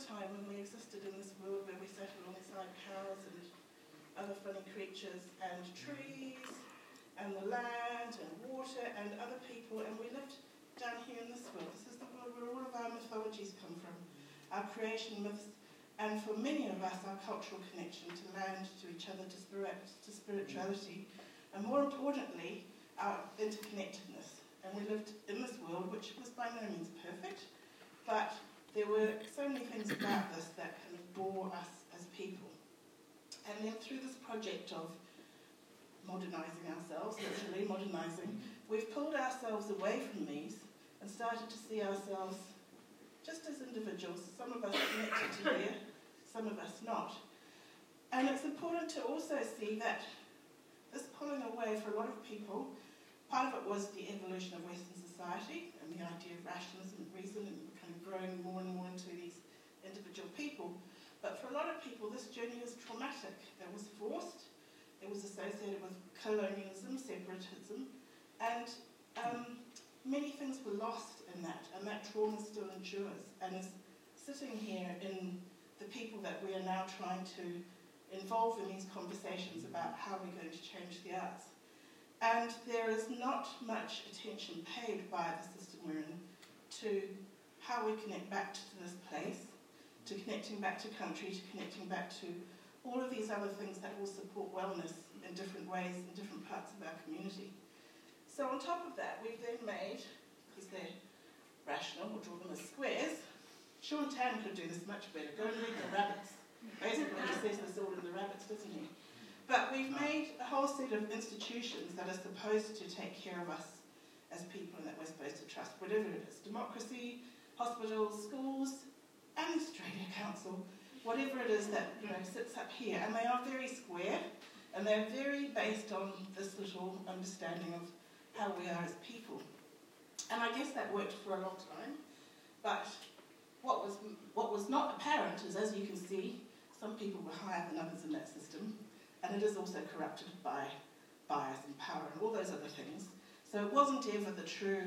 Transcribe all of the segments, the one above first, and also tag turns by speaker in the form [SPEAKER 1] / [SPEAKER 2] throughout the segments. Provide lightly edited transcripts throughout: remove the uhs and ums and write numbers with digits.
[SPEAKER 1] time when we existed in this world where we sat alongside cows and other funny creatures and trees and the land and water and other people, and we lived down here in this world. This is the world where all of our mythologies come from, our creation myths, and for many of us, our cultural connection to land, to each other, to spirituality, and more importantly, our interconnectedness. And we lived in this world, which was by no means perfect, but there were so many things about this that kind of bore us as people. And then through this project of modernising ourselves, literally modernising, we've pulled ourselves away from these and started to see ourselves just as individuals, some of us connected to here, some of us not. And it's important to also see that this pulling away for a lot of people, part of it was the evolution of Western society and the idea of rationalism and reason and kind of growing more and more into these individual people. But for a lot of people, this journey was traumatic. It was forced. It was associated with colonialism, separatism, and many things were lost in that, and that trauma still endures and is sitting here in the people that we are now trying to involve in these conversations about how we're going to change the arts. And there is not much attention paid by the system we're in to how we connect back to this place, to connecting back to country, to connecting back to all of these other things that will support wellness in different ways in different parts of our community. So on top of that, we've then made, because they're rational, we'll draw them as squares. Sean Tan could do this much better. Go and read the rabbits. Basically, he says this all in the rabbits, doesn't he? But we've made a whole set of institutions that are supposed to take care of us as people and that we're supposed to trust, whatever it is. Democracy, hospitals, schools, and the Australia Council, whatever it is that sits up here. And they are very square, and they're very based on this little understanding of how we are as people. And I guess that worked for a long time, but what was not apparent is, as you can see, some people were higher than others in that system, and it is also corrupted by bias and power and all those other things. So it wasn't ever the true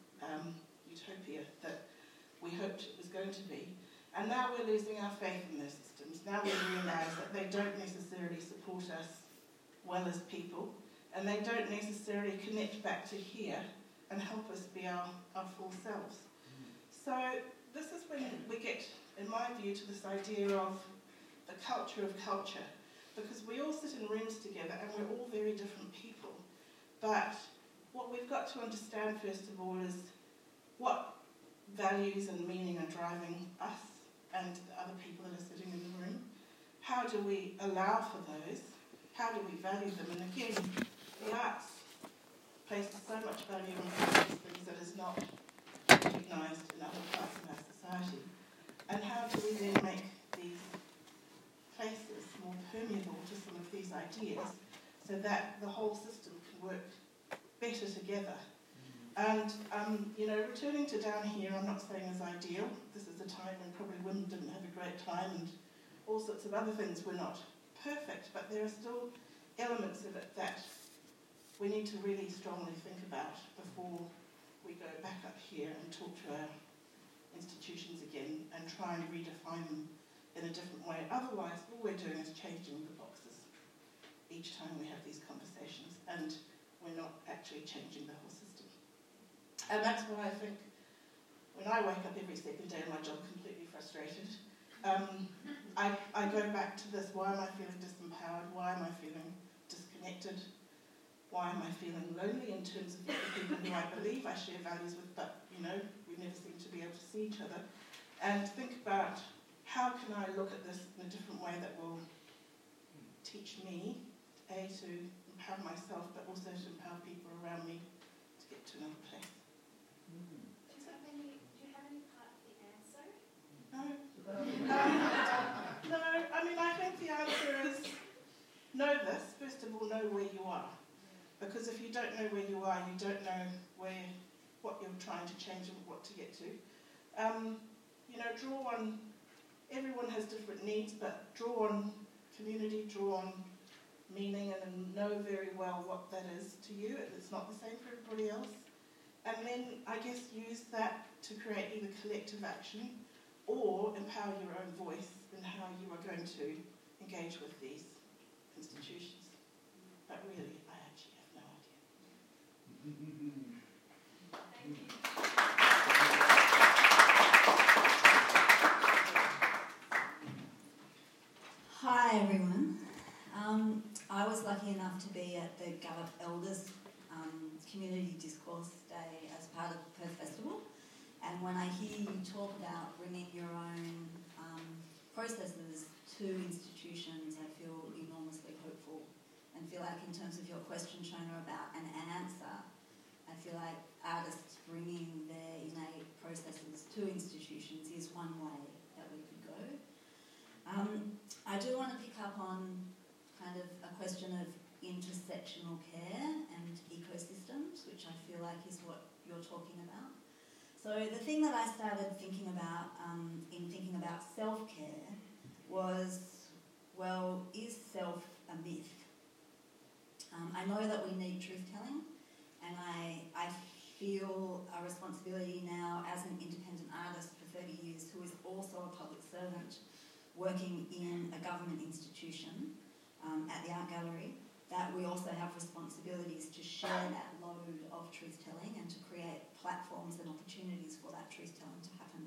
[SPEAKER 1] utopia that we hoped it was going to be. And now we're losing our faith in those systems. Now we realise that they don't necessarily support us well as people, and they don't necessarily connect back to here and help us be our full selves. So this is when we get, in my view, to this idea of the culture of culture, because we all sit in rooms together and we're all very different people. But what we've got to understand, first of all, is what values and meaning are driving us and the other people that are sitting in the room. How do we allow for those? How do we value them? And again, the arts places so much value on these things that is not recognised in other parts of our society. And how do we then make these places more permeable to some of these ideas so that the whole system can work better together? And, returning to down here, I'm not saying is ideal. This is a time when probably women didn't have a great time and all sorts of other things were not perfect, but there are still elements of it that we need to really strongly think about before we go back up here and talk to our institutions again and try and redefine them in a different way. Otherwise, all we're doing is changing the boxes each time we have these conversations, and we're not actually changing the whole system. And that's why I think when I wake up every second day in my job completely frustrated, I go back to this: why am I feeling disempowered? Why am I feeling disconnected? Why am I feeling lonely in terms of the people who I believe I share values with, but we never seem to be able to see each other? And think about how can I look at this in a different way that will teach me, A, to empower myself, but also to empower people around me to get to another place.
[SPEAKER 2] Do you have any part of the answer?
[SPEAKER 1] No. No, I think the answer is know this. First of all, know where you are. Because if you don't know where you are, you don't know what you're trying to change and what to get to. Draw on, everyone has different needs, but draw on community, draw on meaning, and know very well what that is to you. It's not the same for everybody else. And then, I guess, use that to create either collective action or empower your own voice in how you are going to engage with these institutions. But really, I actually have no idea.
[SPEAKER 2] Thank you.
[SPEAKER 3] Hi everyone. I was lucky enough to be at the Gallup Elders Community Discourse Day as part of the Perth Festival, and when I hear you talk about bringing your own processes to institutions, I feel enormously hopeful and feel like in terms of your question, Shona, about an answer, I feel like artists bringing their innate processes to institutions is one way that we could go. I do want to pick up on kind of a question of intersectional care and ecosystems, which I feel like is what you're talking about. So the thing that I started thinking about in thinking about self-care was, well, is self a myth? I know that we need truth-telling, and I feel a responsibility now as an independent artist for 30 years who is also a public servant working in a government institution at the Art Gallery, that we also have responsibilities to share that load of truth-telling and to create platforms and opportunities for that truth-telling to happen.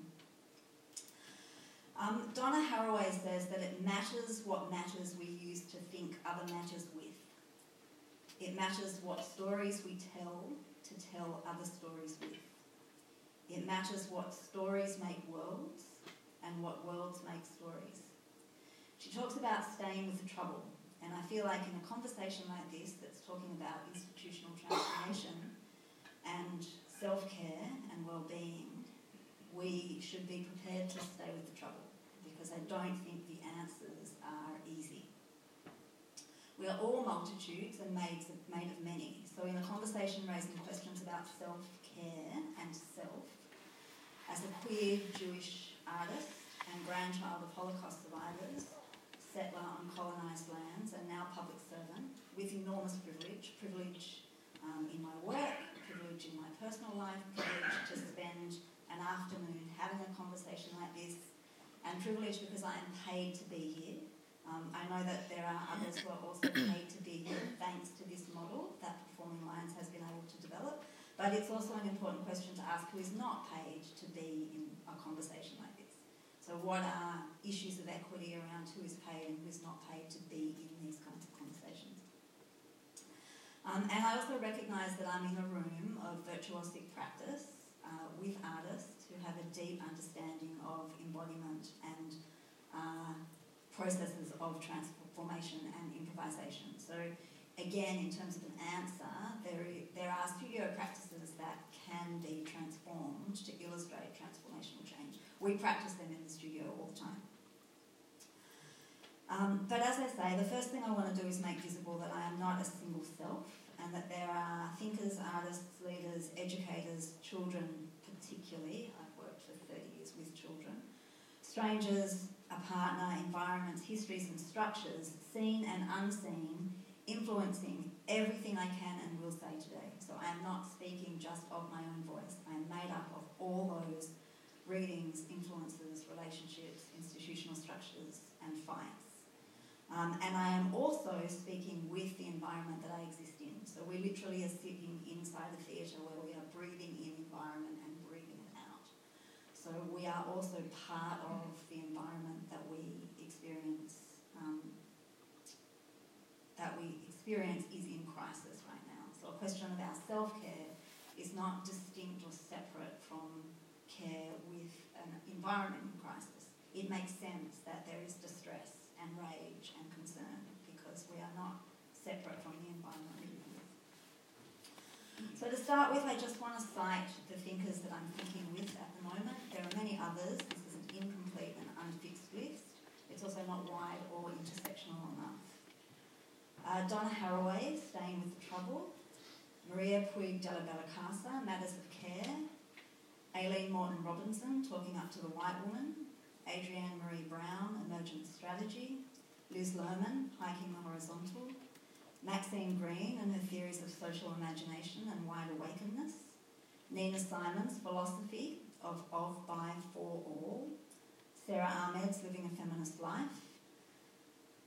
[SPEAKER 3] Donna Haraway says that it matters what matters we use to think other matters with. It matters what stories we tell to tell other stories with. It matters what stories make worlds and what worlds make stories. She talks about staying with the trouble, and I feel like in a conversation like this that's talking about institutional transformation and self-care and well-being, we should be prepared to stay with the trouble, because I don't think the answers are easy. We are all multitudes and made of many, so in a conversation raising questions about self-care and self, as a queer Jewish artist and grandchild of Holocaust survivors, settler on colonised lands and now public servant, with enormous privilege in my work, privilege in my personal life, privilege to spend an afternoon having a conversation like this, and privilege because I am paid to be here. I know that there are others who are also paid to be here thanks to this model that Performing Lines has been able to develop, but it's also an important question to ask who is not paid to be in a conversation like this. So what are issues of equity around who is paid and who is not paid to be in these kinds of conversations? And I also recognise that I'm in a room of virtuosic practice with artists who have a deep understanding of embodiment and processes of transformation and improvisation. So again, in terms of an answer, there are studio practices that can be transformed to illustrate transformational change. We practice them in the studio all the time. But as I say, the first thing I want to do is make visible that I am not a single self, and that there are thinkers, artists, leaders, educators, children particularly. I've worked for 30 years with children. Strangers, a partner, environments, histories and structures, seen and unseen, influencing everything I can and will say today. So I am not speaking just of my own voice. I am made up of all those readings, influences, relationships, institutional structures and fights. And I am also speaking with the environment that I exist in. So we literally are sitting inside a theatre where we are breathing in environment and breathing it out. So we are also part of the environment that we experience is in crisis right now. So a question about self-care is not distinct or separate from care with an environment in crisis. It makes sense that there is distress and rage and concern because we are not separate from the environment we live with. So to start with, I just want to cite the thinkers that I'm thinking with at the moment. There are many others. This is an incomplete and unfixed list. It's also not wide or intersectional enough. Donna Haraway, Staying with the Trouble. Maria Puig de la Bellacasa, Matters of Care. Aileen Morton Robinson, Talking Up to the White Woman. Adrienne Marie Brown, Emergent Strategy. Liz Lerman, Hiking the Horizontal. Maxine Green and her theories of social imagination and wide awakenness. Nina Simons, Philosophy of, by, for all.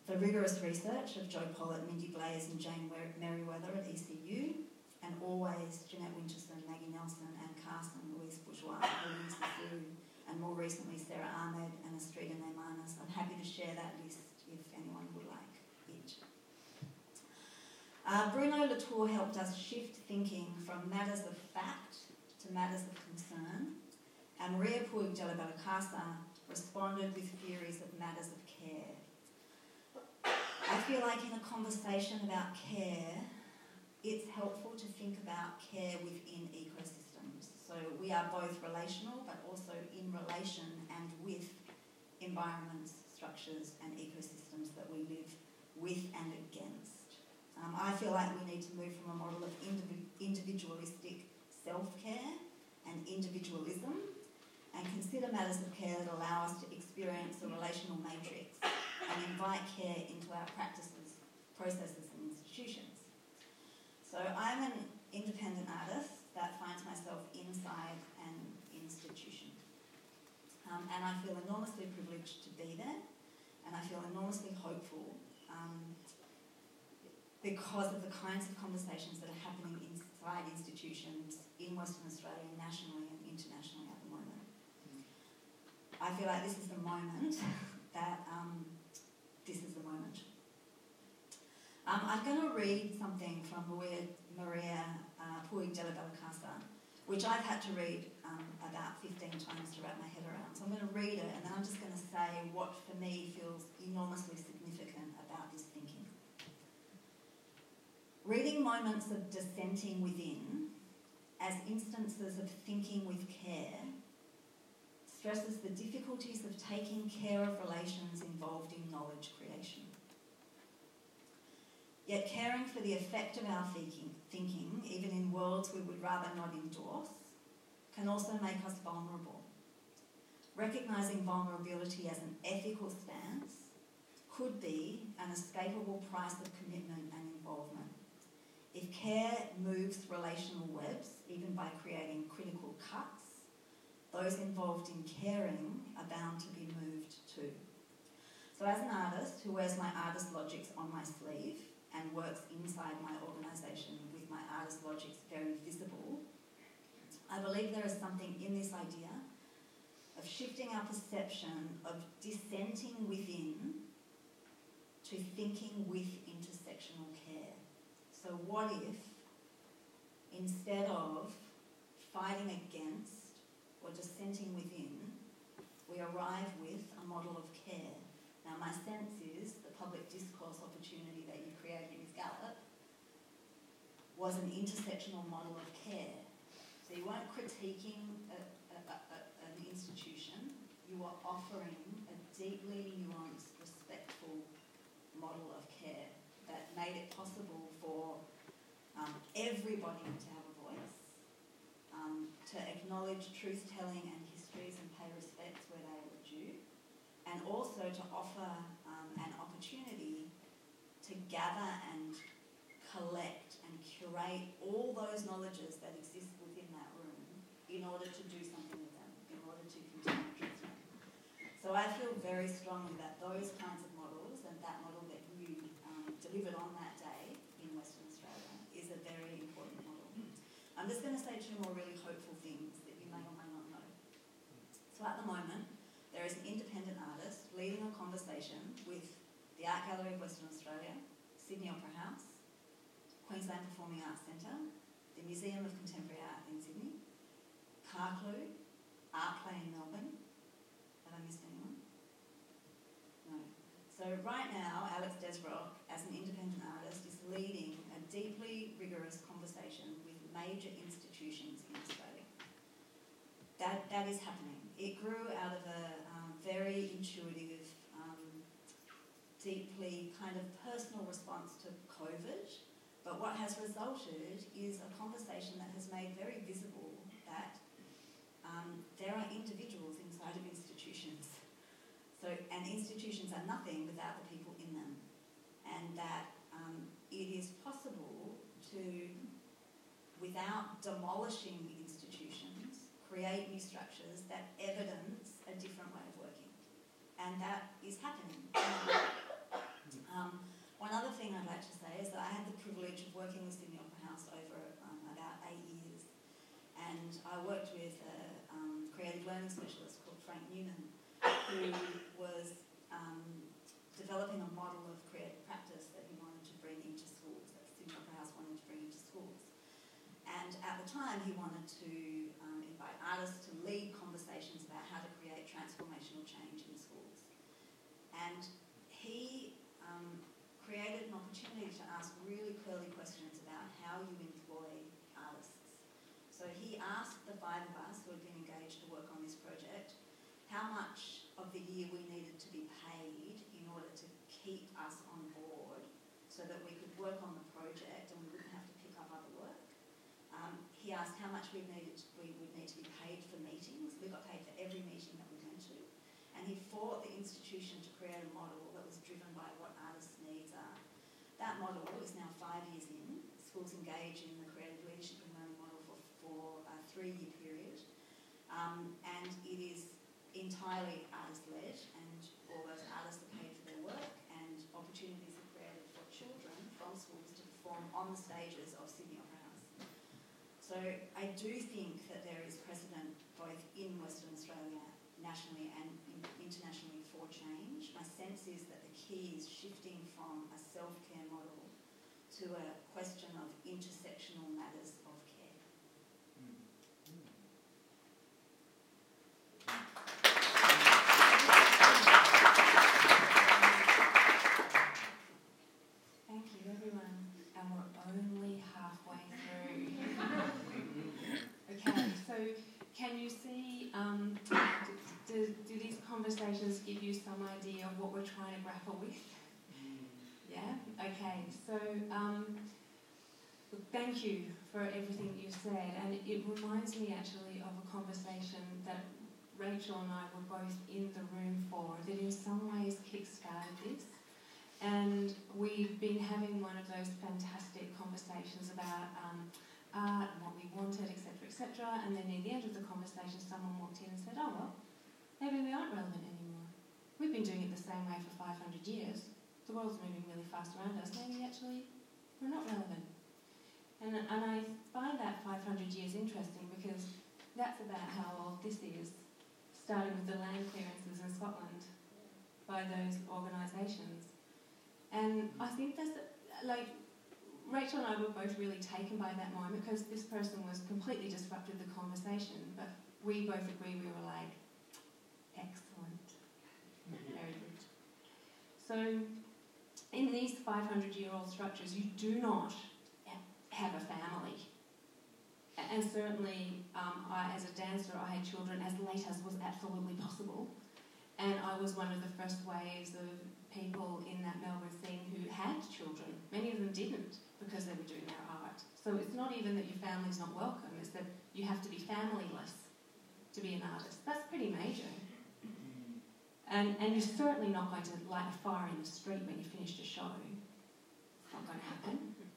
[SPEAKER 3] for rigorous research of Jo Pollett, Mindy Glaze and Jane Merriweather at ECU, and always Jeanette Winchester, Maggie Nelson and Carson, Louise Bourgeois, Louise Lassou, and more recently Sarah Ahmed and Astrida Neymanas. I'm happy to share that list if anyone would like it. Bruno Latour helped us shift thinking from matters of fact to matters of concern, and Maria Puig de la Bellacasa responded with theories of matters of care. I feel like in a conversation about care, it's helpful to think about care within ecosystems. So we are both relational, but also in relation and with environments, structures and ecosystems that we live with and against. I feel like we need to move from a model of individualistic self-care and individualism and consider matters of care that allow us to experience the relational matrix and invite care into our practices, processes and institutions. So I'm an independent artist that finds myself inside an institution. And I feel enormously privileged to be there, and I feel enormously hopeful because of the kinds of conversations that are happening inside institutions in Western Australia, nationally and internationally at the moment. I feel like this is the moment that this is the moment. I'm going to read something from Maria Puig de la Bellacasa, which I've had to read about 15 times to wrap my head around. So I'm going to read it and then I'm just going to say what for me feels enormously significant about this thinking. Reading moments of dissenting within as instances of thinking with care stresses the difficulties of taking care of relations involved in knowledge creation. Yet caring for the effect of our thinking, even in worlds we would rather not endorse, can also make us vulnerable. Recognising vulnerability as an ethical stance could be an escapable price of commitment and involvement. If care moves relational webs, even by creating critical cuts, those involved in caring are bound to be moved too. So as an artist who wears my artist logics on my sleeve and works inside my organisation with my artist logics very visible, I believe there is something in this idea of shifting our perception of dissenting within to thinking with intersectional care. So what if, instead of fighting against or dissenting within, we arrive with a model of care? Now my sense is the public discourse opportunity that you created with Gallup was an intersectional model of care. So you weren't critiquing an institution, you were offering a deeply nuanced, respectful model of care that made it possible for everybody to have a voice, to acknowledge truth-telling and histories and pay respects where they were due, and also to offer an opportunity to gather and collect and curate all those knowledges that exist within that room in order to do something with them, in order to continue truth-telling. So I feel very strongly that those kinds of models and that model that you delivered on that day in Western Australia is a very important model. I'm just going to say two more really hopeful things that you may or may not know. So at the moment, there is an independent artist leading a conversation with the Art Gallery of Western Australia, Sydney Opera House, Queensland Performing Arts Centre, the Museum of Contemporary Art in Sydney, Carclew, Art Play in Melbourne. Have I missed anyone? No. So right now, Alex Desbrock, as an independent artist, is leading a deeply rigorous conversation with major institutions in Australia. That is happening. It grew out of a very intuitive, deeply kind of personal response to COVID, but what has resulted is a conversation that has made very visible that there are individuals inside of institutions. So, and institutions are nothing without the people in them, and that it is possible to, without demolishing institutions, create new structures that evidence a different way of working. And that is happening. One other thing I'd like to say is that I had the privilege of working with Sydney Opera House over about 8 years, and I worked with a creative learning specialist called Frank Newman, who was developing a model of creative practice that he wanted to bring into schools, that Sydney Opera House wanted to bring into schools. And at the time he wanted to invite artists to lead conversations about how to create transformational change in schools. And he created an opportunity to ask really curly questions about how you employ artists. So he asked the 5 of us who had been engaged to work on this project how much of the year we needed to be paid in order to keep us on board so that we could work on the project and we wouldn't have to pick up other work. He asked how much we would need to be paid for meetings. We got paid for every meeting that we went to. And he fought the institution to create a model that was driven by what artists' needs are. That model is now 5 years in. Schools engage in the creative leadership and learning model for a 3-year period. And it is entirely artist-led, and all those artists are paid for their work, and opportunities are created for children from schools to perform on the stages of Sydney Opera House. So I do think that there is precedent both in Western Australia, nationally and internationally, for change. My sense is that the key is shifting from a self-care model to a question of intersectional matters of care.
[SPEAKER 2] Thank you, everyone. And we're only halfway through. Okay, so can you see, do these conversations give you some idea of what we're trying to grapple with? Yeah? Okay, so thank you for everything you've said, and it reminds me actually of a conversation that Rachel and I were both in the room for that in some ways kick-started this. And we've been having one of those fantastic conversations about art and what we wanted, etc., etc. And then near the end of the conversation, someone walked in and said, oh, well, maybe we aren't relevant anymore. We've been doing it the same way for 500 years. The world's moving really fast around us. Maybe actually we're not relevant. And I find that 500 years interesting because that's about how old this is, starting with the land clearances in Scotland by those organisations. And I think there's, like, Rachel and I were both really taken by that moment because this person was completely disrupted the conversation, but we both agree, we were like, excellent, very good. So in these 500-year-old structures, you do not have a family. And certainly, as a dancer, I had children as late as was absolutely possible. And I was one of the first waves of people in that Melbourne scene who had children. Many of them didn't because they were doing their art. So it's not even that your family's not welcome, it's that you have to be familyless to be an artist. That's pretty major. And you're certainly not going to light a fire in the street when you finished a show. It's not going to happen.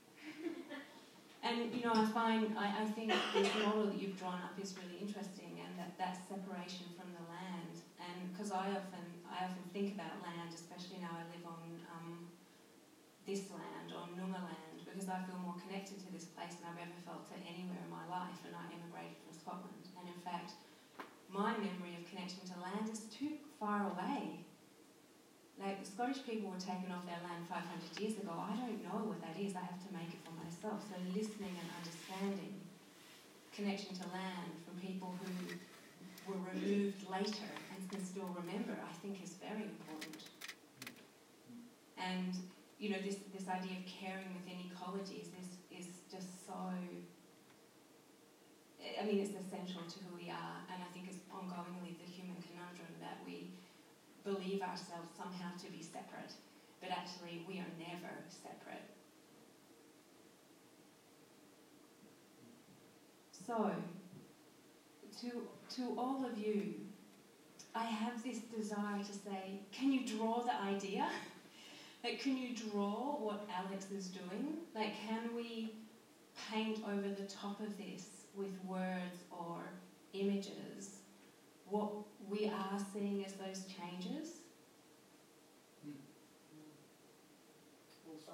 [SPEAKER 2] And, you know, I think this model that you've drawn up is really interesting, and that separation from the land. And because I often think about land, especially now I live on this land, on Noongar land, because I feel more connected to this place than I've ever felt to anywhere in my life, and I emigrated from Scotland. And in fact, my memory of connection to land is too far away. Like, the Scottish people were taken off their land 500 years ago. I don't know what that is. I have to make it for myself. So listening and understanding connection to land from people who were removed later and can still remember, I think is very important. And, you know, this idea of caring within ecologies is just so, I mean, it's essential to who we are, and I think it's ongoingly the human conundrum that we believe ourselves somehow to be separate, but actually we are never separate. So, to all of you, I have this desire to say, can you draw the idea? Like, can you draw what Alex is doing? Like, can we paint over the top of this with words or images what we are seeing as those changes?
[SPEAKER 4] Well,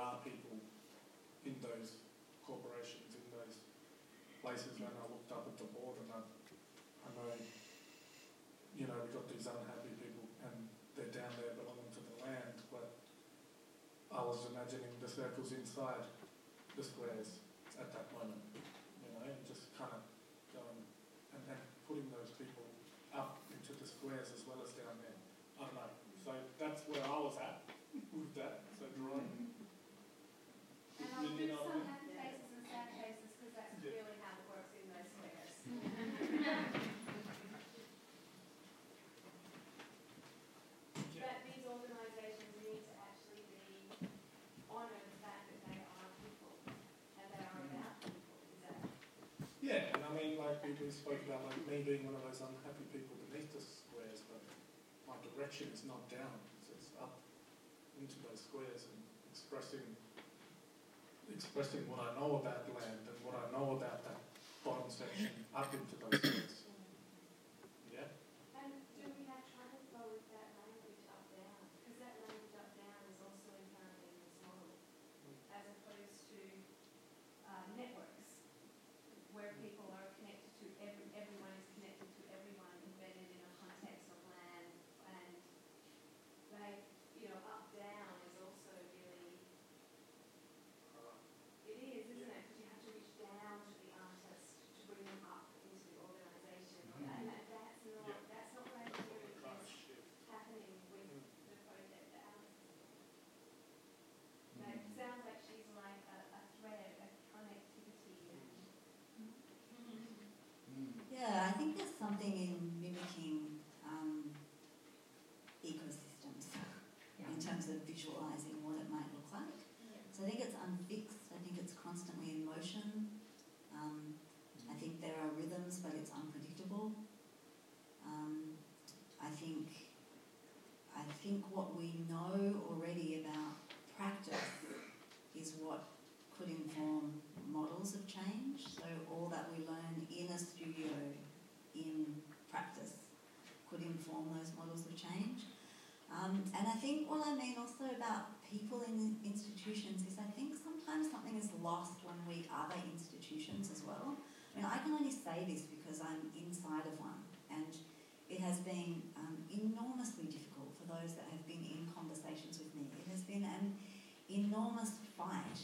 [SPEAKER 4] are people in those corporations, in those places, and I looked up at the board and I know, you know, we've got these unhappy people and they're down there belonging to the land, but I was imagining the circles inside the squares at that moment, you know, and just kind of going and putting those people up into the squares as well as down there. I don't know. So that's where I was at with that. So drawing.
[SPEAKER 5] And I'll put some happy faces and sad faces because that's really how it works in those squares. But these organisations need to actually be honour the fact that they are people and they are about people. Is that?
[SPEAKER 4] Yeah, and I mean, like we spoke about, like me being one of those unhappy people beneath the squares, but my direction is not down; it's up into those squares and expressing what I know about land and what I know about that bottom section up into those squares. Yeah.
[SPEAKER 5] And do we have trouble though with that language up down? Because that language up down is also inherent in this model, as opposed to networks, where people are connected to everyone is connected to everyone, embedded in a context of land, and they, you know, up down is also really. It is, isn't it? Because you have to reach down to the artist to bring them up into the organisation, and that's not what I'm hearing is happening with the project that Alice is doing. It sounds like she's like a thread, a connectivity,
[SPEAKER 3] Yeah, I think there's something in mimicking ecosystems in terms of visualising what it might look like. So I think it's unfixed. I think it's constantly in motion. I think there are rhythms, but it's unpredictable. I think what we know already about practice is what could inform models of change. So all that we learn in a studio, in practice, could inform those models of change. And I think what I mean also about people in institutions is I think sometimes something is lost when we are the institutions as well. I mean, I can only say this because I'm inside of one, and it has been enormously difficult for those that have been in conversations with me. It has been an enormous fight.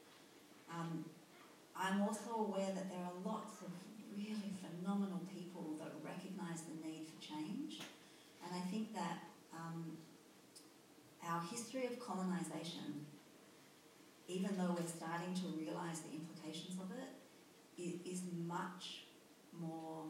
[SPEAKER 3] I'm also aware that there are lots of really phenomenal people that recognise the need for change, and I think that our history of colonisation, even though we're starting to realise the implications of it, is much more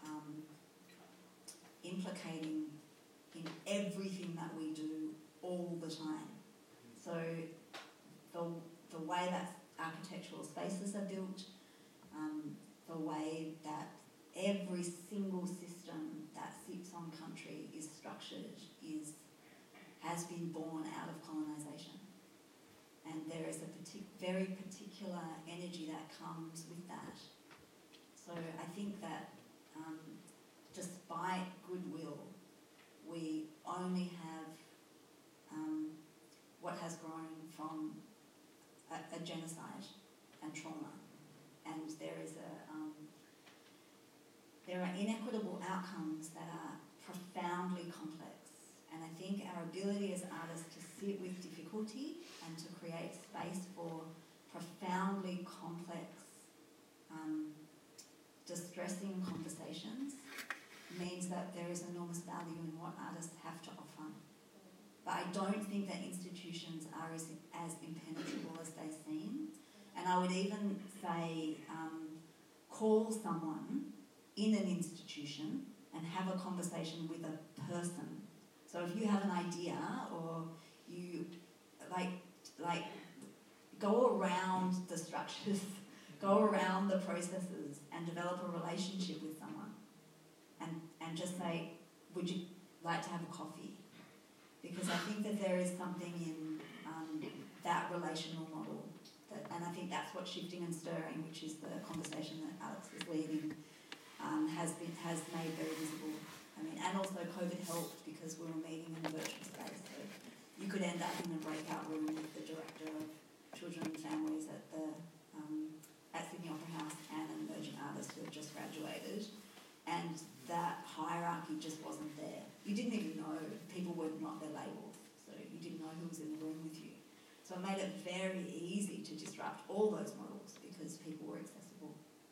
[SPEAKER 3] implicating in everything that we do all the time. So the way that architectural spaces are built, the way that every single system that sits on country is structured has been born out of colonisation. And there is a very particular energy that comes with that. So I think that despite goodwill, we only have what has grown from a genocide and trauma. And there are inequitable outcomes that are profoundly complex. And I think our ability as artists to sit with difficulty and to create space for profoundly complex, distressing conversations means that there is enormous value in what artists have to offer. But I don't think that institutions are as impenetrable as they seem. And I would even say call someone in an institution and have a conversation with a person. So if you have an idea or you like go around the structures, go around the processes and develop a relationship with someone and just say, would you like to have a coffee? Because I think that there is something in that relational model and I think that's what Shifting and Stirring, which is the conversation that Alex is leading, has made very visible. I mean, and also COVID helped because we were meeting in a virtual space. So you could end up in a breakout room with the director of children and families at the at Sydney Opera House and an emerging artist who had just graduated, and that hierarchy just wasn't there. You didn't even know, people were not their labels, so you didn't know who was in the room with you. So it made it very easy to disrupt all those models because people were accessible.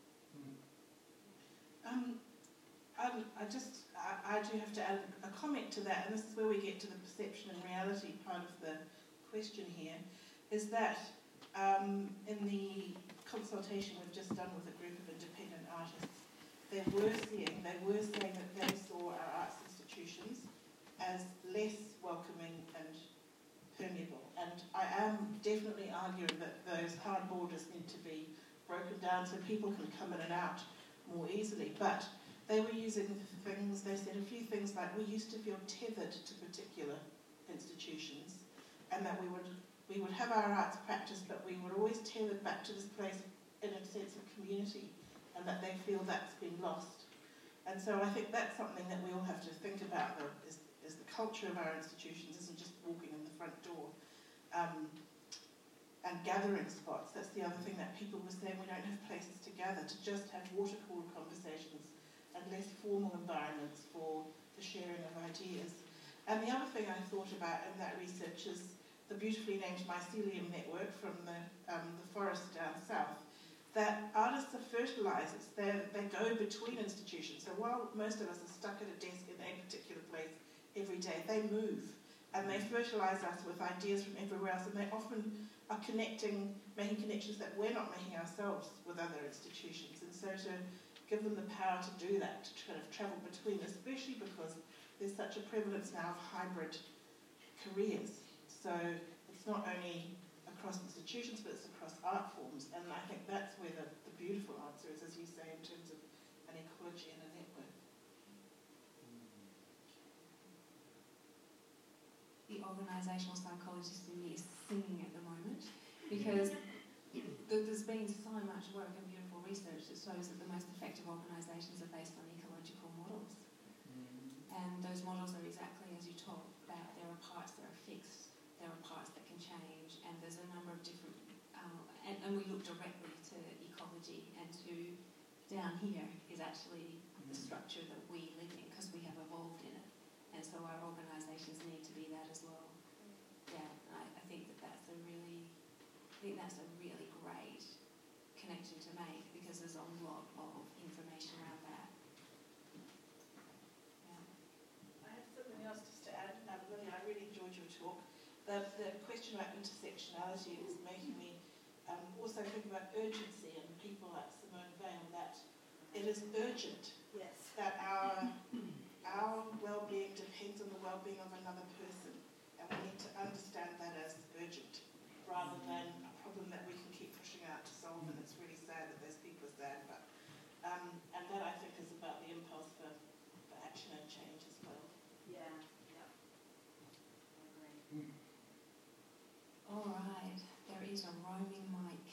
[SPEAKER 1] I do have to add a comment to that, and this is where we get to the perception and reality part of the question here, is that in the consultation we've just done with a group of independent artists, they were saying that they saw our arts institutions as less welcoming and permeable. And I am definitely arguing that those hard borders need to be broken down so people can come in and out more easily. But they were using things, they said a few things like, we used to feel tethered to particular institutions, and that we would have our arts practice, but we were always tethered back to this place in a sense of community, and that they feel that's been lost. And so I think that's something that we all have to think about, is the culture of our institutions isn't just walking in the front door. And gathering spots, that's the other thing that people were saying, we don't have places to gather, to just have water cooler conversations and less formal environments for the sharing of ideas. And the other thing I thought about in that research is the beautifully named Mycelium Network from the forest down south, that artists are fertilisers. They go between institutions. So while most of us are stuck at a desk in a particular place every day, they move and they fertilise us with ideas from everywhere else, and they often are making connections that we're not making ourselves with other institutions. And so to give them the power to do that, to kind of travel between, especially because there's such a prevalence now of hybrid careers. So it's not only across institutions, but it's across art forms. And I think that's where the beautiful answer is, as you say, in terms of an ecology and a network.
[SPEAKER 2] The organisational psychologist in me is singing at the moment, because there's been so much work and beautiful research that shows that the most effective organisations are based on ecological models. And those models are exactly as you talk about. There are parts that are fixed, there are parts that can change, and there's a number of different, and we look directly to ecology, and to down here is actually the structure that we live in, because we have evolved in it. And so our organisations need to be that as well. Yeah, I think that's a really great connection to make, because there's a lot of information around that. Yeah.
[SPEAKER 1] I have something else just to add. Lily, I really enjoyed your talk. The question about intersectionality is making me also think about urgency, and people like Simone Weil, that it is urgent.
[SPEAKER 3] Yes.
[SPEAKER 1] That our well-being depends on the well-being of another person, and we need to understand that as urgent, rather than a problem that we can keep pushing out to solve. And it's really sad that those people are sad, but and that I think is about the impulse for action and change as well.
[SPEAKER 5] Yeah.
[SPEAKER 2] All right, there is a roaming mic.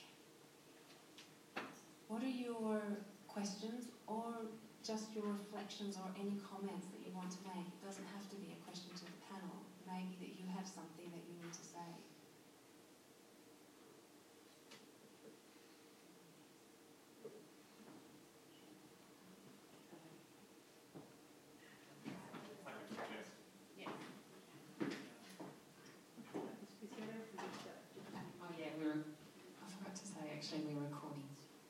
[SPEAKER 2] What are your questions, or just your reflections, or any comments that you want to make? It doesn't have to be a question to the panel. Maybe that you have something that you need to say.
[SPEAKER 6] We were recording.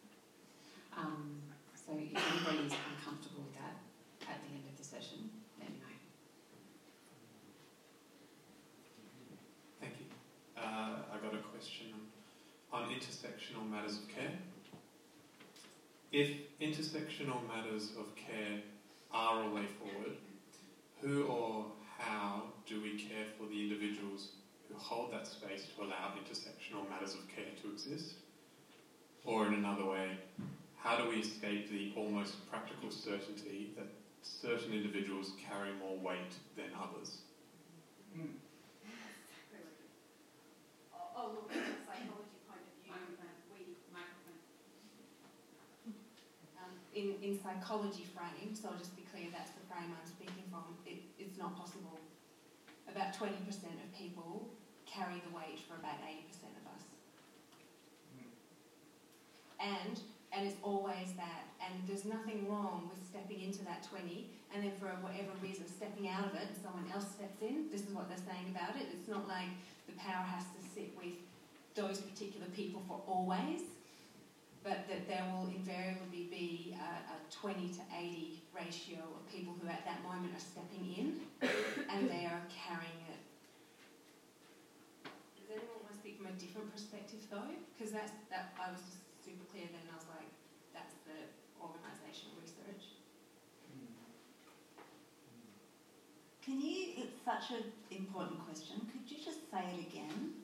[SPEAKER 6] So if anybody is uncomfortable with that at the end of the session, let me know.
[SPEAKER 7] Thank you. I got a question on intersectional matters of care. If intersectional matters of care are a way forward, who or how do we care for the individuals who hold that space to allow intersectional matters of care to exist? Or in another way, how do we escape the almost practical certainty that certain individuals carry more weight than others?
[SPEAKER 5] Oh, look, from a psychology point of view,
[SPEAKER 2] In psychology frame, so I'll just be clear, that's the frame I'm speaking from, it's not possible. About 20% of people carry the weight for about 80% of us. and it's always that, and there's nothing wrong with stepping into that 20 and then for whatever reason stepping out of it and someone else steps in. This is what they're saying about it. It's not like the power has to sit with those particular people for always, but that there will invariably be a 20 to 80 ratio of people who at that moment are stepping in and they are carrying it. Does anyone want to speak from a different perspective though? Because that I was just super clear then. I was like, that's the organisational research.
[SPEAKER 3] Can you, it's such an important question, could you just say it again?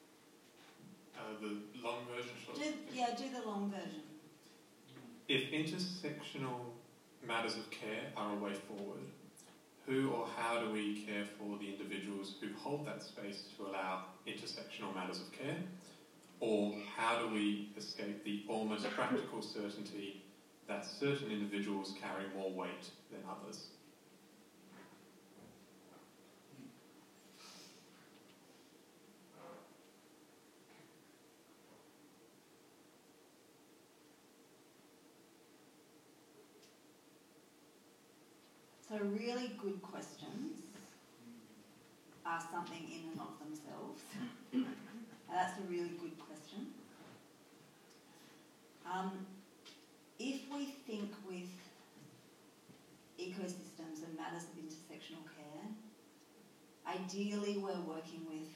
[SPEAKER 7] The long version, short
[SPEAKER 3] Do the long version.
[SPEAKER 7] If intersectional matters of care are a way forward, who or how do we care for the individuals who hold that space to allow intersectional matters of care? Or how do we escape the almost practical certainty that certain individuals carry more weight than others?
[SPEAKER 3] So really good questions are something in and of themselves. That's a really good question. If we think with ecosystems and matters of intersectional care, ideally we're working with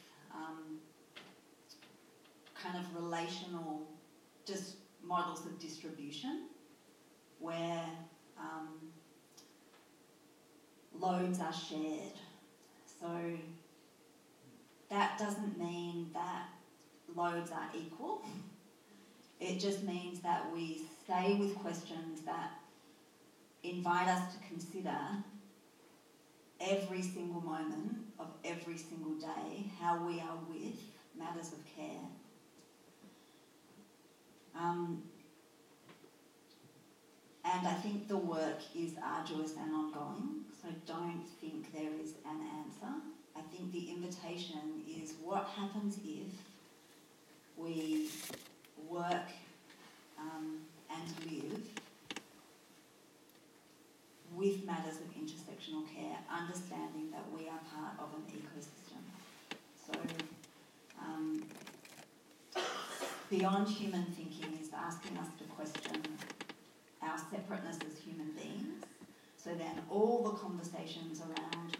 [SPEAKER 3] kind of relational just models of distribution where loads are shared. So that doesn't mean that loads are equal. It just means that we stay with questions that invite us to consider every single moment of every single day how we are with matters of care. And I think the work is arduous and ongoing, so don't think there is an answer. I think the invitation is what happens if we work and live with matters of intersectional care, understanding that we are part of an ecosystem. So beyond human thinking is asking us to question our separateness as human beings. So then all the conversations around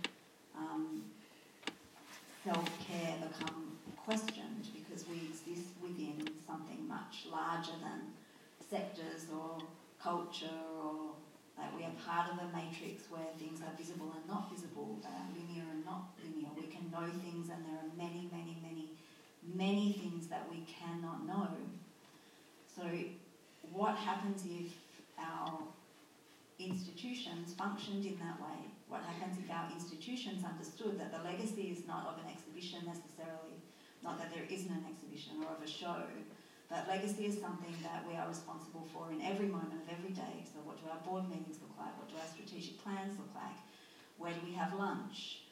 [SPEAKER 3] self-care become questioned because we exist within something much larger than sectors or culture, or like we are part of a matrix where things are visible and not visible, they are linear and not linear. We can know things and there are many, many, many, many things that we cannot know. So what happens if our institutions functioned in that way? What happens if our institutions understood that the legacy is not of an exhibition necessarily, not that there isn't an exhibition or of a show, but legacy is something that we are responsible for in every moment of every day. So what do our board meetings look like? What do our strategic plans look like? Where do we have lunch?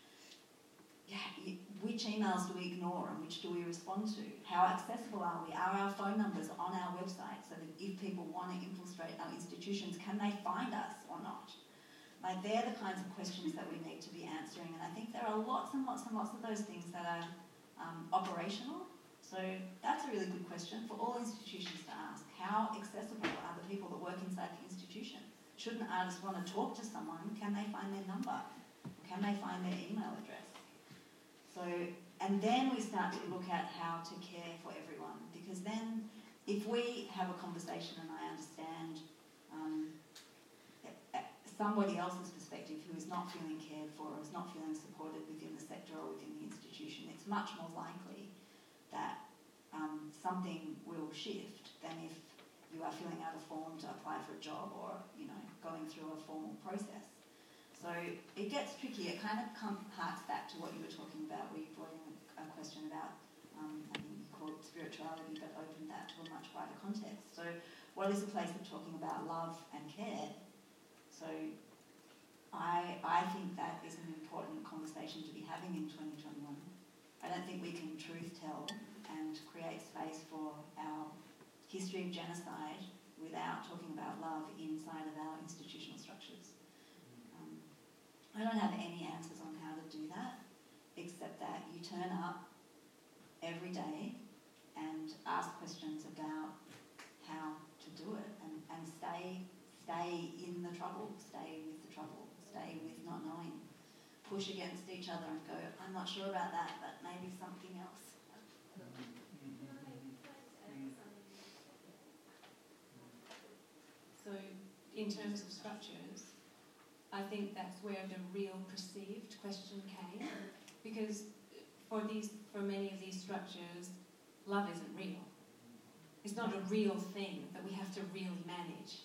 [SPEAKER 3] Which emails do we ignore and which do we respond to? How accessible are we? Are our phone numbers on our website so that if people want to infiltrate our institutions, can they find us or not? Like, they're the kinds of questions that we need to be answering, and I think there are lots and lots and lots of those things that are operational. So that's a really good question for all institutions to ask. How accessible are the people that work inside the institution? Should an artist want to talk to someone? Can they find their number? Can they find their email address? So, and then we start to look at how to care for everyone, because then if we have a conversation and I understand somebody else's perspective who is not feeling cared for or is not feeling supported within the sector or within the institution, it's much more likely that something will shift than if you are filling out a form to apply for a job or, going through a formal process. So it gets tricky. It kind of harks back to what you were talking about, where you brought in a question about, I think you called it spirituality, but opened that to a much wider context. So what is a place of talking about love and care? So I think that is an important conversation to be having in 2021. I don't think we can truth tell and create space for our history of genocide without talking about love inside of our institutional structures. I don't have any answers on how to do that, except that you turn up every day and ask questions about how to do it, and stay in the trouble, stay with the trouble, stay with not knowing. Push against each other and go, I'm not sure about that, but maybe something else.
[SPEAKER 2] So, in terms of structures, I think that's where the real perceived question came, because for many of these structures, love isn't real. It's not a real thing that we have to really manage.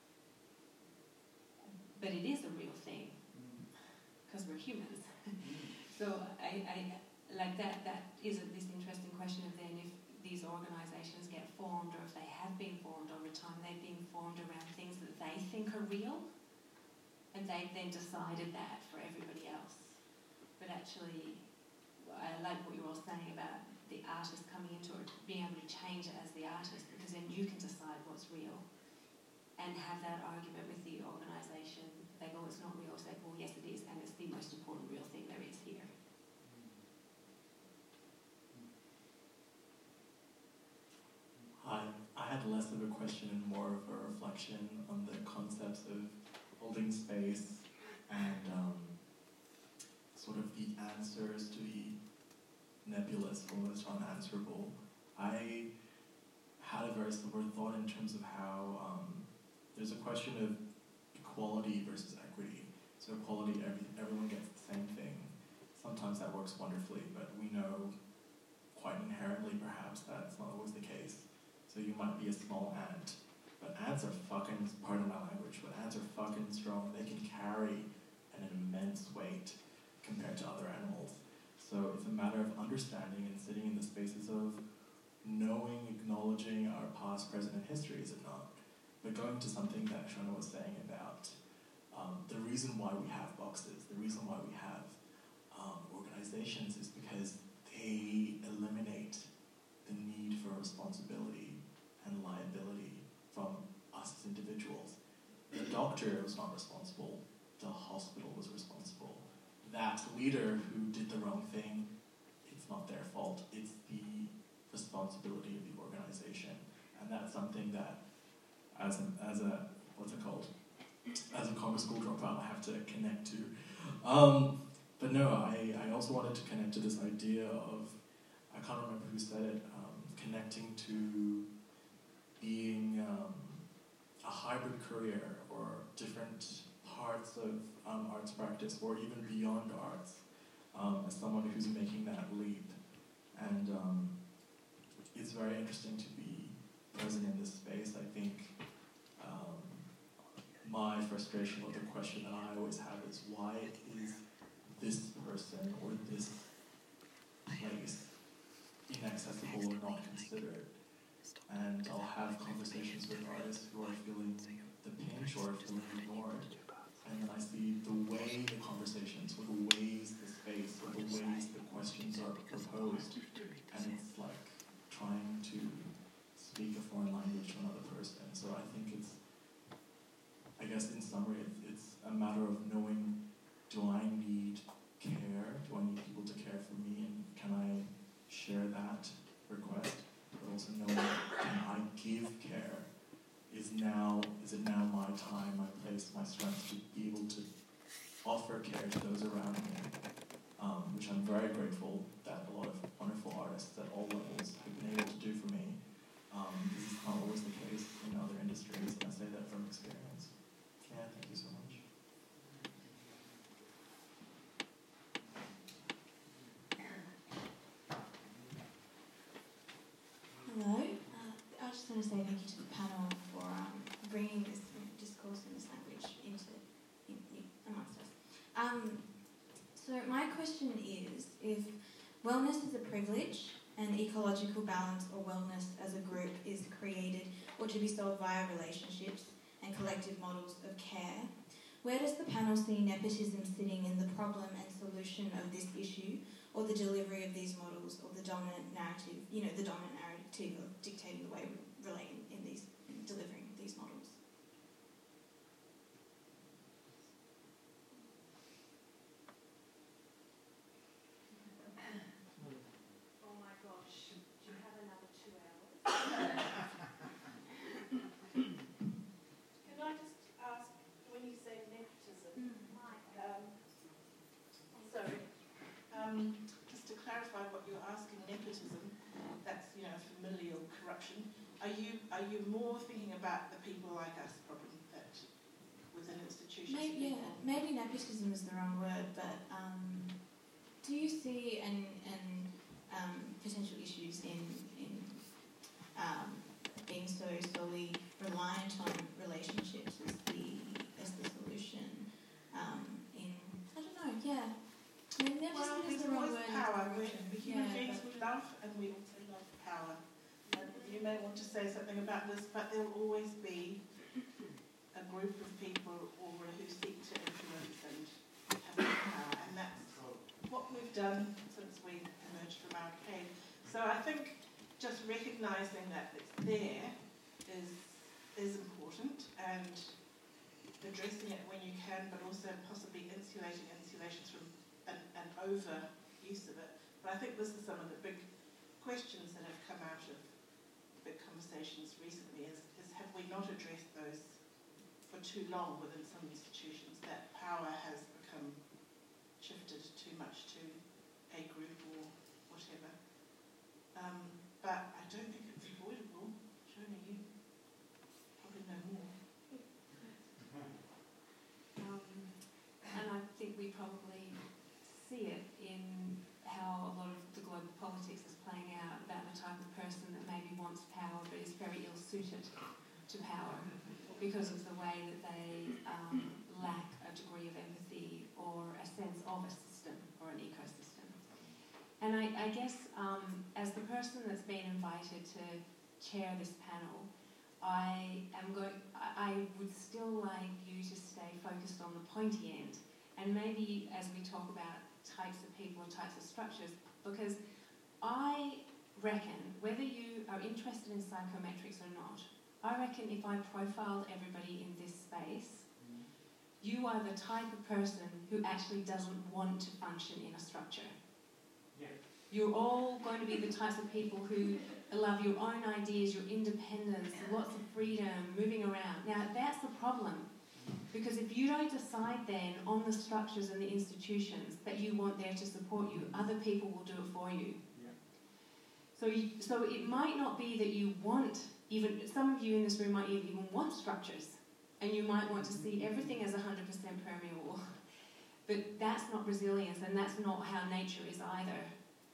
[SPEAKER 2] But it is a real thing, because we're humans. So I like that is this interesting question of then if these organisations get formed, or if they have been formed over time, they've been formed around things that they think are real, and they've then decided that for everybody else. But actually, I like what you're all saying about the artist coming into it, being able to change it as the artist, because then you can decide what's real and have that argument with the organisation. They go, it's not real. It's like, well, yes, it is, and it's the most important real thing there is here.
[SPEAKER 8] Hi, I had less of a question and more of a reflection on the concepts of holding space and sort of the answers to the nebulous, almost unanswerable. I had a very similar thought in terms of how there's a question of equality versus equity. So equality, everyone gets the same thing. Sometimes that works wonderfully, but we know quite inherently perhaps that's not always the case. So you might be a small ant, but ants are fucking, pardon my language, but ants are fucking strong. They can carry an immense weight compared to other animals. So it's a matter of understanding and sitting in the spaces of knowing, acknowledging our past, present, and history, is it not? But going to something that Shona was saying about the reason why we have boxes, the reason why we have organizations is because they eliminate the need for responsibility and liability from us as individuals. The doctor was not responsible, the hospital was responsible. That leader who did the wrong thing, it's not their fault, it's the responsibility of the organization. And that's something that as a what's it called? As a Congress school dropout, I have to connect to. But no, I also wanted to connect to this idea of, I can't remember who said it, connecting to being a hybrid career or different parts of arts practice or even beyond arts as someone who's making that leap. And it's very interesting to be present in this space. I think my frustration or the question that I always have is, why is this person or this place inaccessible or not considered? And I'll have conversations with artists who are feeling the pinch or feeling ignored. And then I see the way the conversations, or the ways the space, or the ways the questions are proposed. And it's like trying to speak a foreign language to another person. So I think it's, I guess in summary, it's a matter of knowing, do I need care? Do I need people to care for me? And can I share that request? But also knowing, can I give care? Is it now my time, my place, my strength to be able to offer care to those around me? Which I'm very grateful that a lot of wonderful artists at all levels have been able to do for me. This is not always the case in other industries, and I say that from experience. Yeah, thank you so much.
[SPEAKER 9] Hello. I just want to say thank you to the panel for bringing this discourse and this language amongst us. So my question is, if wellness is a privilege and ecological balance or wellness as a group is created or to be solved via relationships and collective models of care, where does the panel see nepotism sitting in the problem and solution of this issue, or the delivery of these models, or the dominant narrative, the dominant narrative of dictating the way we relate in
[SPEAKER 1] just to clarify what you're asking, nepotism, that's, you know, familial corruption. Are you more thinking about the people like us problem that within institutions?
[SPEAKER 9] Maybe nepotism is the wrong word, but do you see potential issues in being so solely reliant on relationships as the solution?
[SPEAKER 1] Well,
[SPEAKER 9] is
[SPEAKER 1] there's
[SPEAKER 9] the wrong
[SPEAKER 1] always
[SPEAKER 9] word.
[SPEAKER 1] power. We're human beings, we love, and we also love power. And you may want to say something about this, but there will always be a group of people who seek to influence and have power, and that's what we've done since we emerged from our cave. So I think just recognising that it's there is important, and addressing it when you can, but also possibly insulations from an over-use of it. But I think this is some of the big questions that have come out of big conversations recently is have we not addressed those for too long within some institutions, that power has become shifted too much to a group or whatever. But I don't think it's avoidable. Shona, you probably know more.
[SPEAKER 2] And I think we probably see it in how a lot of the global politics is playing out about the type of person that maybe wants power but is very ill-suited to power because of the way that they lack a degree of empathy or a sense of a system or an ecosystem. And I guess as the person that's been invited to chair this panel, I would still like you to stay focused on the pointy end, and maybe as we talk about types of people and types of structures, because I reckon, whether you are interested in psychometrics or not, I reckon if I profiled everybody in this space, you are the type of person who actually doesn't want to function in a structure. Yeah. You're all going to be the types of people who love your own ideas, your independence, lots of freedom, moving around. Now, that's the problem. Because if you don't decide then on the structures and the institutions that you want there to support you, other people will do it for you. Yeah. So it might not be that you want, even some of you in this room might even want structures, and you might want to see everything as 100% permeable. But that's not resilience, and that's not how nature is either.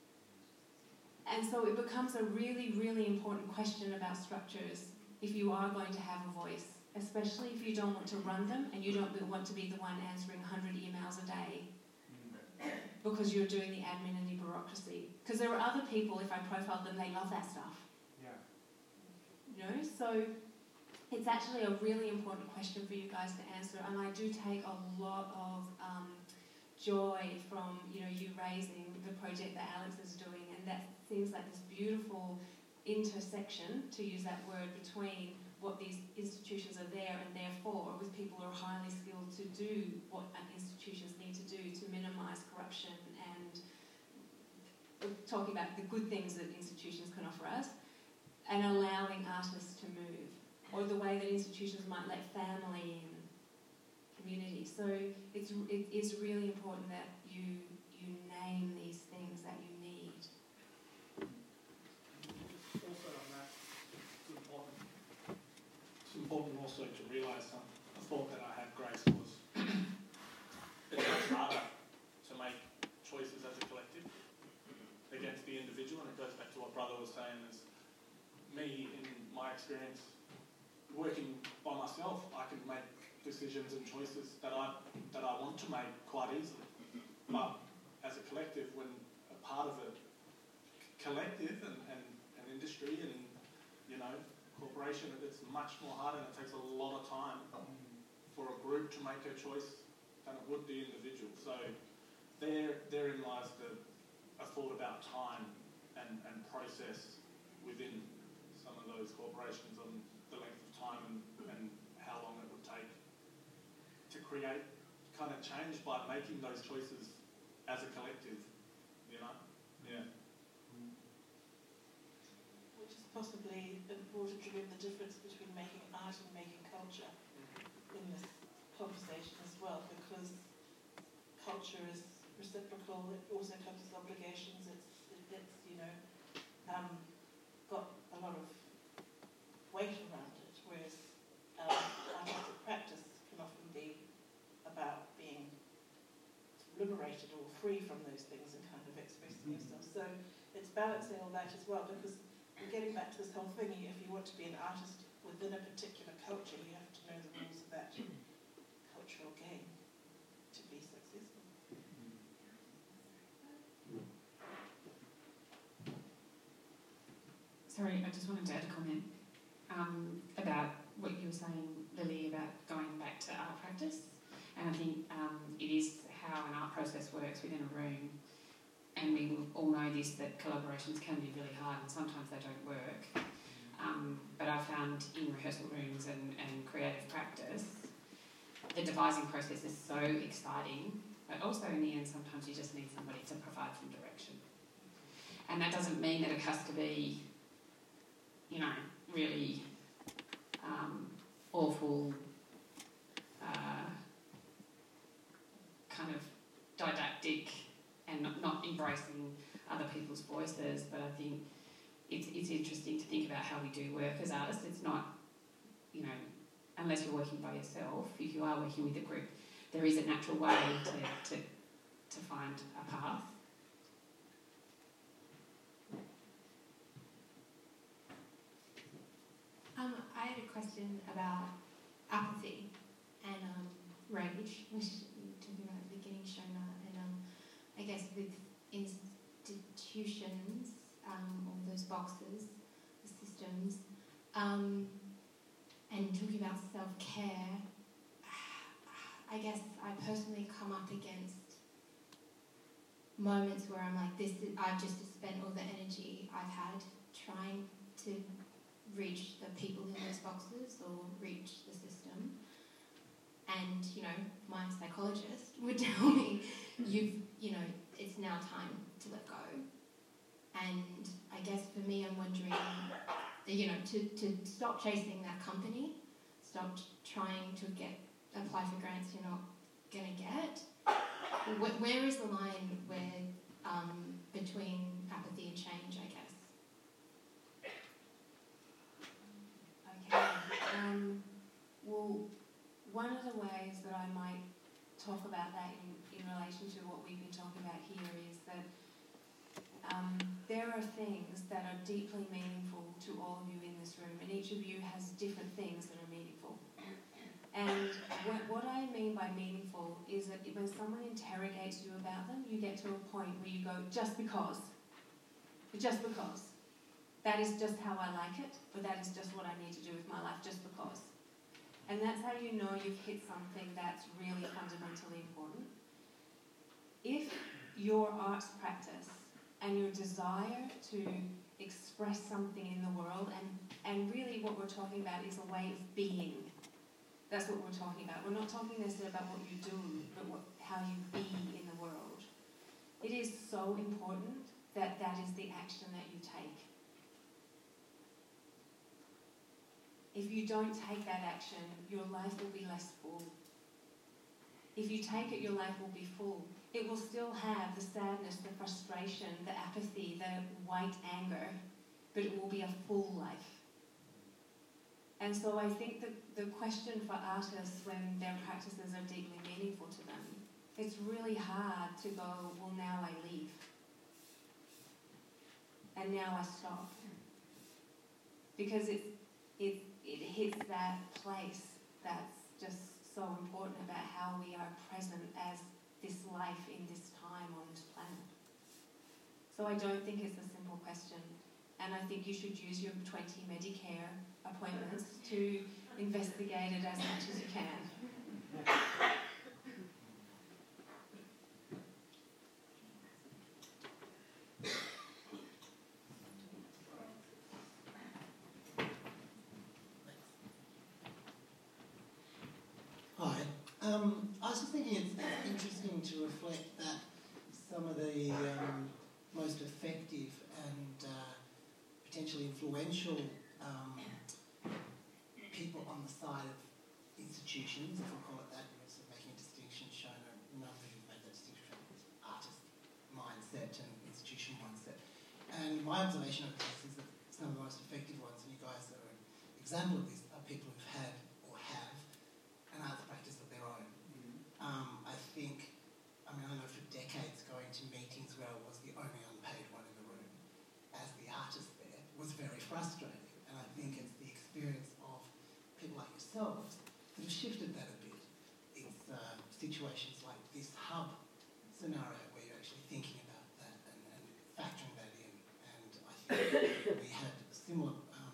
[SPEAKER 2] And so it becomes a really, really important question about structures if you are going to have a voice, especially if you don't want to run them and you don't want to be the one answering 100 emails a day because you're doing the admin and the bureaucracy. Because there are other people, if I profiled them, they love that stuff. Yeah. You know, so it's actually a really important question for you guys to answer, and I do take a lot of joy from you raising the project that Alex is doing, and that seems like this beautiful intersection, to use that word, between what these institutions are there and therefore, with people who are highly skilled to do what institutions need to do to minimise corruption and talking about the good things that institutions can offer us, and allowing artists to move, or the way that institutions might let family in, community. So it is really important that you name these things that you need.
[SPEAKER 4] Also on that, it's important also to realise a thought that I had, Grace, was it's much harder to make choices as a collective against the individual, and it goes back to what Brother was saying, is me, in my experience, working by myself, I can make decisions and choices that I want to make quite easily. But as a collective, when a part of a collective and industry and corporation, it's much more harder, and it takes a lot of time for a group to make a choice than it would the individual. So therein lies a thought about time and process within some of those corporations on the length of time and how long it would take to create kind of change by making those choices as a collective, Yeah.
[SPEAKER 1] Which is possibly important to remember the difference between making art and making culture in this conversation as well, because culture is reciprocal. It also comes with obligations. It's got a lot of weight around it, whereas artistic practice can often be about being liberated or free from those things and kind of expressing yourself. So it's balancing all that as well, because we're getting back to this whole thing, if you want to be an artist within a particular culture, you have to know the rules of that cultural game to be successful.
[SPEAKER 6] Sorry, I just wanted to add a comment about what you were saying, Lily, about going back to art practice. And I think it is how an art process works within a room. And we will all know this, that collaborations can be really hard and sometimes they don't work. But I found in rehearsal rooms and creative practice, the devising process is so exciting, but also in the end sometimes you just need somebody to provide some direction. And that doesn't mean that it has to be, really awful, kind of didactic and not embracing other people's voices, but I think it's interesting to think about how we do work as artists. It's not, unless you're working by yourself, if you are working with a group, there is a natural way to find a path.
[SPEAKER 9] I had a question about apathy and rage, which you talked about at the beginning, Shona, and I guess with institutions, all those boxes, the systems, and talking about self-care, I guess I personally come up against moments where I'm like, I've just spent all the energy I've had trying to reach the people in those boxes or reach the system. And, my psychologist would tell me, it's now time to let go. And I guess for me, I'm wondering, to stop chasing that company, stop trying to apply for grants you're not going to get. Where is the line between apathy and change, I guess?
[SPEAKER 2] Okay. Well, one of the ways that I might talk about that in relation to what we've been talking about here is that there are things that are deeply meaningful to all of you in this room, and each of you has different things that are meaningful. And what I mean by meaningful is that when someone interrogates you about them, you get to a point where you go, just because. That is just how I like it, or that is just what I need to do with my life, just because. And that's how you know you've hit something that's really fundamentally important. If your arts practice and your desire to express something in the world, and really what we're talking about is a way of being. That's what we're talking about. We're not talking necessarily about what you do, but how you be in the world. It is so important that that is the action that you take. If you don't take that action, your life will be less full. If you take it, your life will be full. It will still have the sadness, the frustration, the apathy, the white anger, but it will be a full life. And so I think that the question for artists when their practices are deeply meaningful to them, it's really hard to go, well, now I leave. And now I stop. Because it hits that place that's just so important about how we are present as this life in this time on this planet. So I don't think it's a simple question. And I think you should use your 20 Medicare appointments to investigate it as much as you can.
[SPEAKER 10] Hi. I was just thinking it's interesting to reflect that some of the most effective and potentially influential people on the side of institutions, if we call it that, instead of making a distinction, shown a number of you made that distinction, my observation of this is that some of the most effective ones, and you guys are an example of this, are people who've had or have an arts practice of their own. I think, I know for decades going to meetings where I was the only unpaid one in the room as the artist there was very frustrating. And I think it's the experience of people like yourselves that have shifted that a bit. It's situations like this hub scenario where you're actually thinking about that and factoring that in. And I think we had similar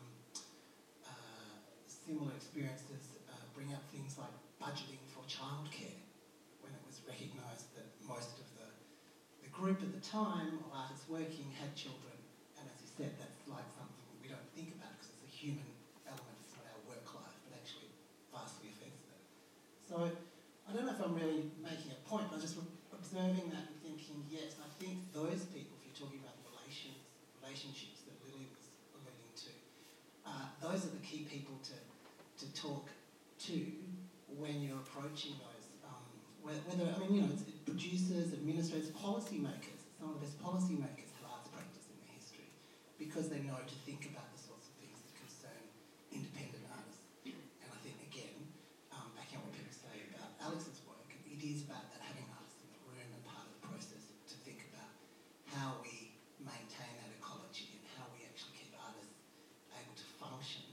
[SPEAKER 10] experiences bring up things like budgeting for childcare when it was recognised that most of the group at the time of artists working had children. And as you said, that's like something we don't think about because it's a human element, it's not our work life, but actually vastly affects them. So I don't know if I'm really making a point, but I'm just observing that and thinking, yes, I think those people, if you're talking about relationships that Lily was alluding to, those are the key people to talk to when you're approaching those. It's producers, administrators, policymakers. Some of the best policymakers have arts practice in their history because they know to think about the sorts of things that concern independent artists. And I think, again, backing up what people say about Alex's work, it is about that having artists in the room and part of the process to think about how we maintain that ecology and how we actually keep artists able to function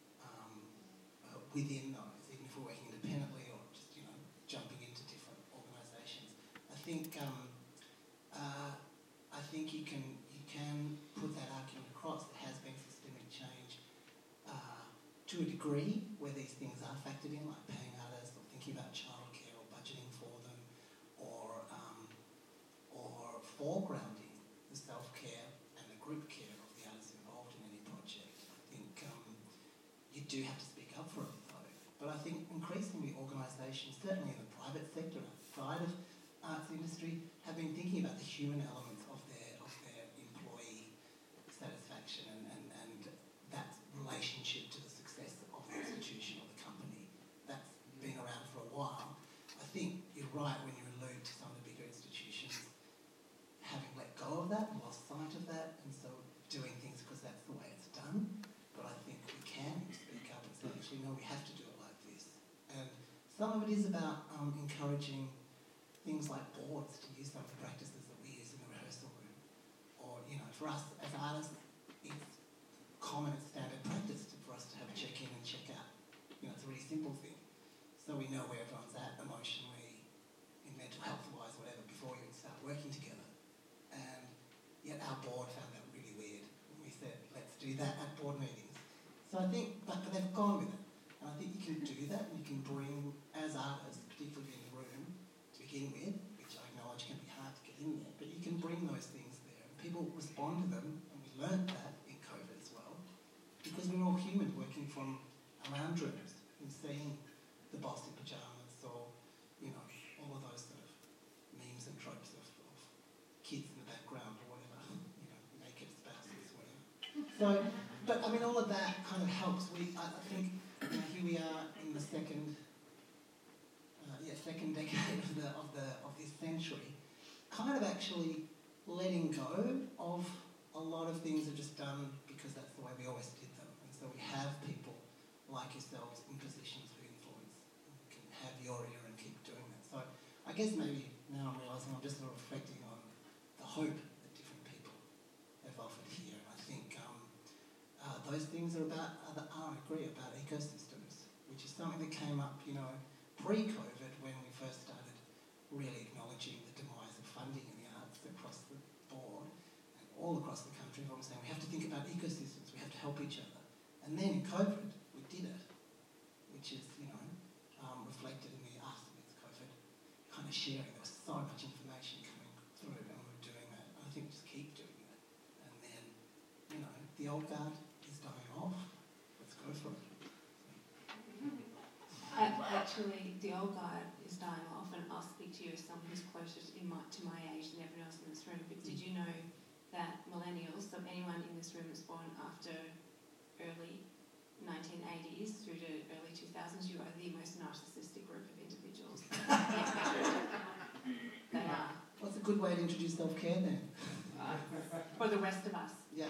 [SPEAKER 10] within those, even if we're working independently or just, jumping into different organisations. I think you can put that argument across. There has been systemic change to a degree where these things are factored in, like paying artists or thinking about childcare or budgeting for them, or foregrounding the self-care and the group care of the artists involved in any project. I think you do have to speak up for it though. But I think increasingly organisations, certainly in the private sector outside of arts industry, have been thinking about the human elements of their employee satisfaction and that relationship to the success of the institution or the company. That's been around for a while. I think you're right when you allude to some of the bigger institutions having let go of that and lost sight of that, and so doing things because that's the way it's done. But I think we can speak up and say, actually, no, we have to do it like this. And some of it is about encouraging things like boards to use some of the practices that we use in the rehearsal room. Or, for us as artists, it's common, it's standard practice for us to have a check-in and check-out. It's a really simple thing. So we know where everyone's at emotionally, in mental health-wise, whatever, before we even start working together. And yet our board found that really weird when we said, let's do that at board meetings. So I think, but they've gone with it. And I think you can do that, and you can bring, as artists, particularly in the room, to begin with, which I acknowledge can be hard to get in there, but you can bring those things there. And people respond to them, and we learned that in COVID as well, because we're all human working from our lounge rooms and seeing the boss in pyjamas or, all of those sort of memes and tropes of kids in the background or whatever, naked spouses, whatever. So, but all of that kind of helps. I think here we are in the second decade of this century, kind of actually letting go of a lot of things are just done because that's the way we always did them. And so we have people like yourselves in positions of influence and can have your ear and keep doing that. So I guess maybe now I'm realising I'm just sort of reflecting on the hope that different people have offered here. And I think those things are about, I agree, about ecosystems, which is something that came up, pre-COVID when we first started really acknowledging the demise of funding in the arts across the board and all across the country. Everyone was saying we have to think about ecosystems, we have to help each other. And then in COVID, we did it, which is, reflected in the aftermath of COVID kind of sharing. There was so much information coming through and we were doing that. And I think we just keep doing that. And then, the old guard is dying off. Let's go for it.
[SPEAKER 2] Actually, the old guard is dying off, and I'll speak to you as someone who's closer to my age than everyone else in this room. But did you know that millennials, so anyone in this room was born after early 1980s through to early 2000s, you are the most narcissistic group of individuals. They are.
[SPEAKER 10] What's a good way to introduce self-care then?
[SPEAKER 2] For the rest of us.
[SPEAKER 10] Yeah.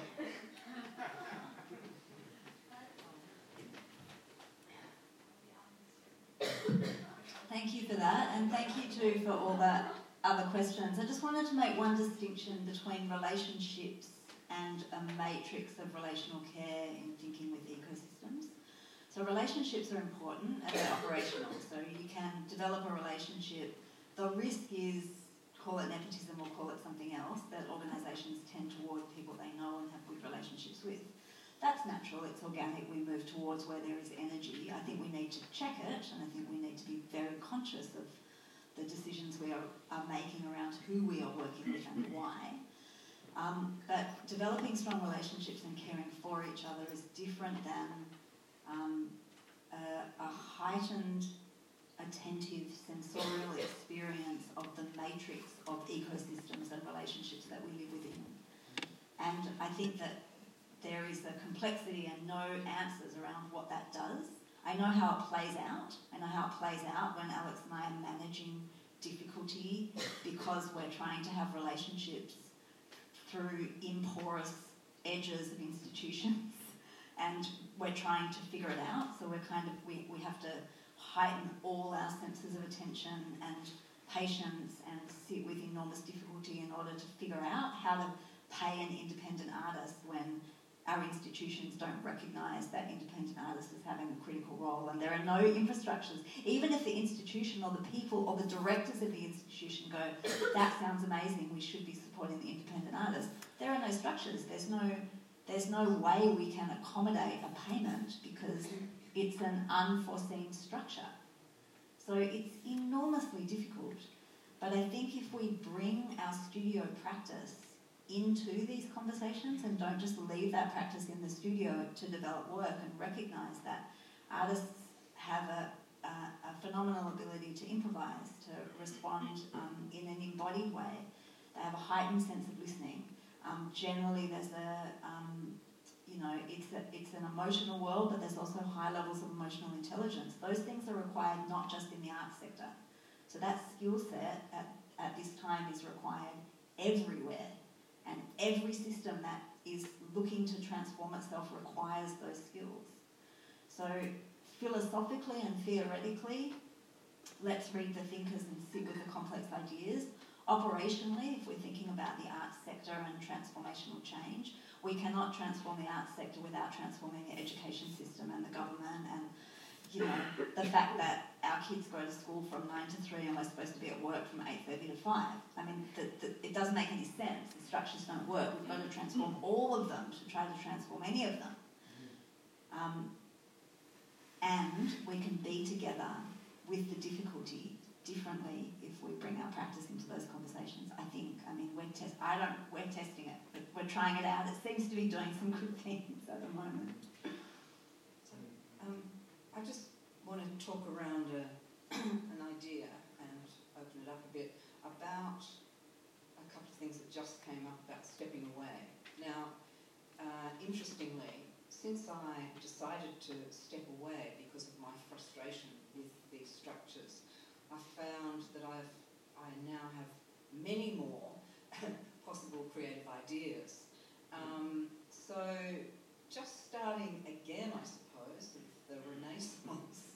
[SPEAKER 3] Thank you for that, and thank you too for all that other questions. I just wanted to make one distinction between relationships and a matrix of relational care in thinking with ecosystems. So relationships are important and they're operational. So you can develop a relationship. The risk is, call it nepotism or call it something else, that organisations tend toward people they know and have good relationships with. That's natural, it's organic, we move towards where there is energy. I think we need to check it, and I think we need to be very conscious of the decisions we are making around who we are working with and why. But developing strong relationships and caring for each other is different than a heightened, attentive, sensorial experience of the matrix of ecosystems and relationships that we live within. And I think that there is a complexity and no answers around what that does. I know how it plays out. I know how it plays out when Alex and I are managing difficulty because we're trying to have relationships through imporous edges of institutions, and we're trying to figure it out. So we have to heighten all our senses of attention and patience and sit with enormous difficulty in order to figure out how to pay an independent artist when our institutions don't recognise that independent artist as having a critical role, and there are no infrastructures. Even if the institution or the people or the directors of the institution go, that sounds amazing, we should be supporting the independent artist, there are no structures. There's no way we can accommodate a payment because it's an unforeseen structure. So it's enormously difficult. But I think if we bring our studio practice into these conversations and don't just leave that practice in the studio to develop work and recognise that artists have a phenomenal ability to improvise, to respond in an embodied way. They have a heightened sense of listening. Generally there's it's an emotional world, but there's also high levels of emotional intelligence. Those things are required not just in the arts sector. So that skill set at this time is required everywhere. And every system that is looking to transform itself requires those skills. So philosophically and theoretically, let's read the thinkers and sit with the complex ideas. Operationally, if we're thinking about the arts sector and transformational change, we cannot transform the arts sector without transforming the education system and the government and the fact that our kids go to school from 9 to 3 and we're supposed to be at work from 8:30 to 5. I mean, it doesn't make any sense. The structures don't work. We've got to transform all of them to try to transform any of them. And we can be together with the difficulty differently if we bring our practice into those conversations. We're testing it, but we're trying it out. It seems to be doing some good things at the moment.
[SPEAKER 11] I just want to talk around an idea and open it up a bit about a couple of things that just came up about stepping away. Now, interestingly, since I decided to step away because of my frustration with these structures, I found that I now have many more possible creative ideas. So just starting again, I suppose, with the Renaissance,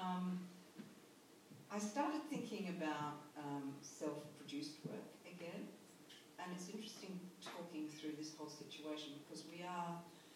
[SPEAKER 11] I started thinking about self-produced work again, and it's interesting talking through this whole situation because we are,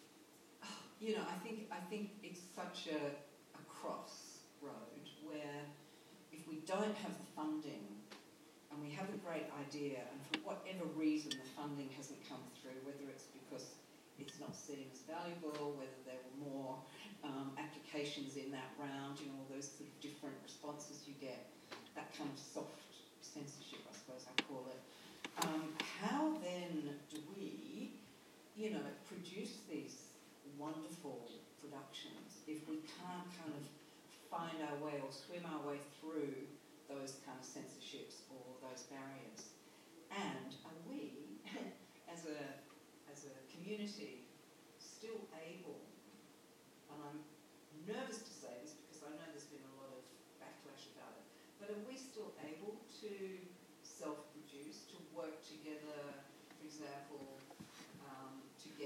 [SPEAKER 11] I think it's such a crossroad where if we don't have the funding and we have a great idea and for whatever reason the funding hasn't come through, whether it's because it's not seen as valuable, whether there were more applications in that round, all those sort of different responses you get, that kind of soft censorship, I suppose I call it. How then do we, produce these wonderful productions if we can't kind of find our way or swim our way through those kind of censorships or those barriers? And are we, as a community, still able, and I'm nervous to say this because I know there's been a lot of backlash about it, but are we still able to self-produce, to work together, for example, to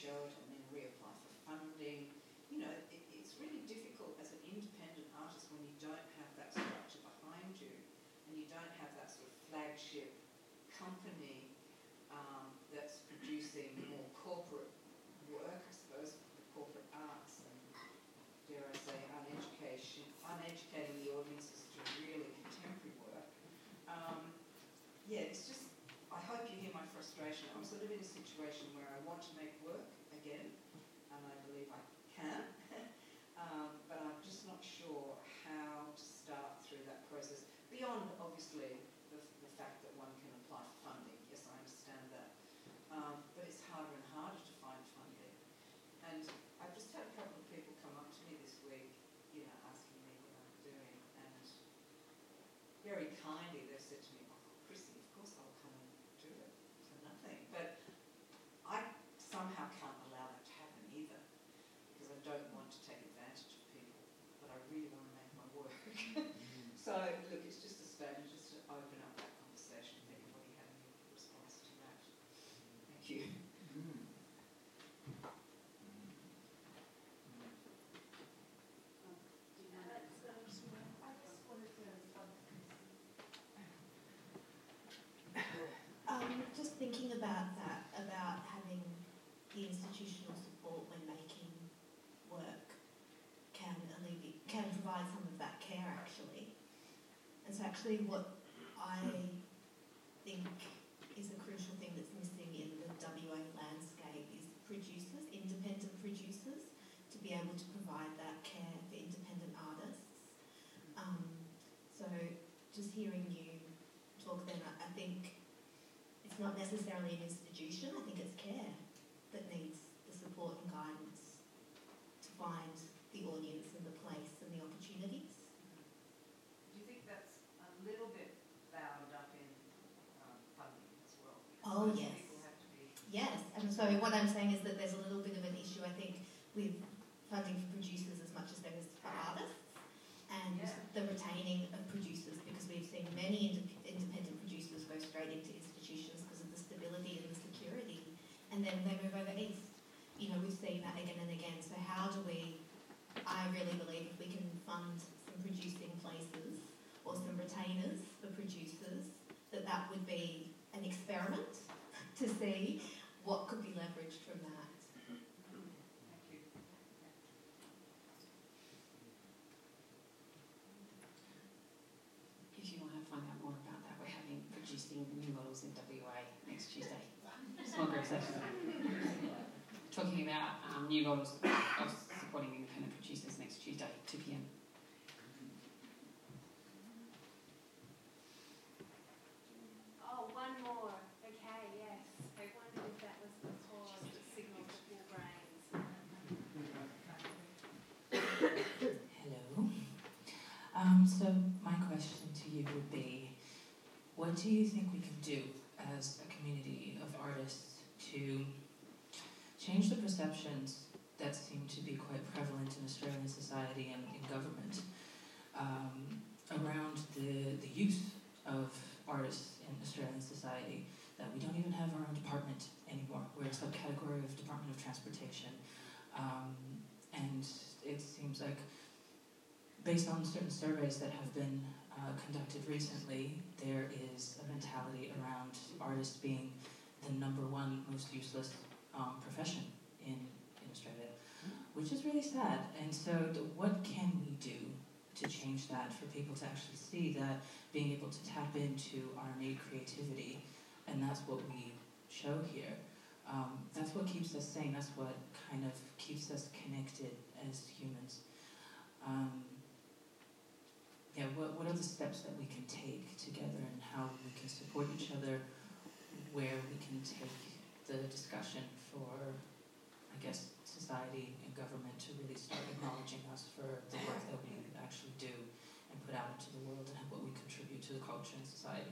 [SPEAKER 11] show it and then reapply for funding. You know, it's really difficult as an independent artist when you don't have that structure behind you and you don't have that sort of flagship company that's producing more corporate work, I suppose, for the corporate arts and, dare I say, uneducating the audiences to really contemporary work. Yeah, it's just, I hope you hear my frustration. I'm sort of in a situation where I want to make work again, and I believe I can, but I'm just not sure how to start through that process, beyond, obviously, the fact that one can apply for funding. Yes, I understand that. But it's harder and harder to find funding. And I've just had a couple of people come up to me this week, you know, asking me what I'm doing, and very kindly they've said to me, "Oh, Chrissy, of course I'll come and do it for nothing." But I somehow can't allow that to happen either, because I don't want to take advantage of people, but I really want to make my work. So, look, it's just a statement, just to open up that conversation, if anybody had any response to that. Thank you.
[SPEAKER 9] Just thinking about that, about having the institutional support when making work can provide some of that care, actually. And so actually what I think is a crucial thing that's missing in the WA landscape is producers, independent producers, to be able to provide that care for independent artists. So just hearing you talk then, I think it's not necessarily an institution, I think it's care that needs the support and guidance to find the audience and the place and the opportunities.
[SPEAKER 11] Do you think that's a little bit bound up in funding as well?
[SPEAKER 9] Oh,
[SPEAKER 11] Most
[SPEAKER 9] yes.
[SPEAKER 11] people have to be...
[SPEAKER 9] Yes, and so what I'm saying is that there's a little bit of an issue, I think, with funding for producers as much as there is for artists, and the retaining of producers, because we've seen many independent producers go straight into institutions because of the stability and the security, and then they move over east. You know, we've seen that again and again. So how do we, I really believe if we can fund some producing places or some retainers for producers, that would be an experiment to see what could be leveraged from that.
[SPEAKER 11] Thank you.
[SPEAKER 6] If you want to find out more about that, we're having producing new models in WA next Tuesday. Small group session. Talking about new models of supporting independent producers next Tuesday, 2 p.m.
[SPEAKER 5] Oh, one more. Okay, yes. I wondered if that was the cause that signalled the full brains.
[SPEAKER 12] Hello. So my question to you would be, what do you think we can do as a community of artists to change the perceptions that seem to be quite prevalent in Australian society and in government around the use of artists in Australian society, that we don't even have our own department anymore. We're a subcategory of Department of Transportation. And it seems like, based on certain surveys that have been conducted recently, there is a mentality around artists being the number one most useless profession in Australia, which is really sad. And so what can we do to change that, for people to actually see that being able to tap into our innate creativity, and that's what we show here. That's what keeps us sane, that's what kind of keeps us connected as humans. What are the steps that we can take together, and how we can support each other, where we can take the discussion for, I guess, society and government to really start acknowledging us for the work that we actually do and put out into the world, and what we contribute to the culture and society.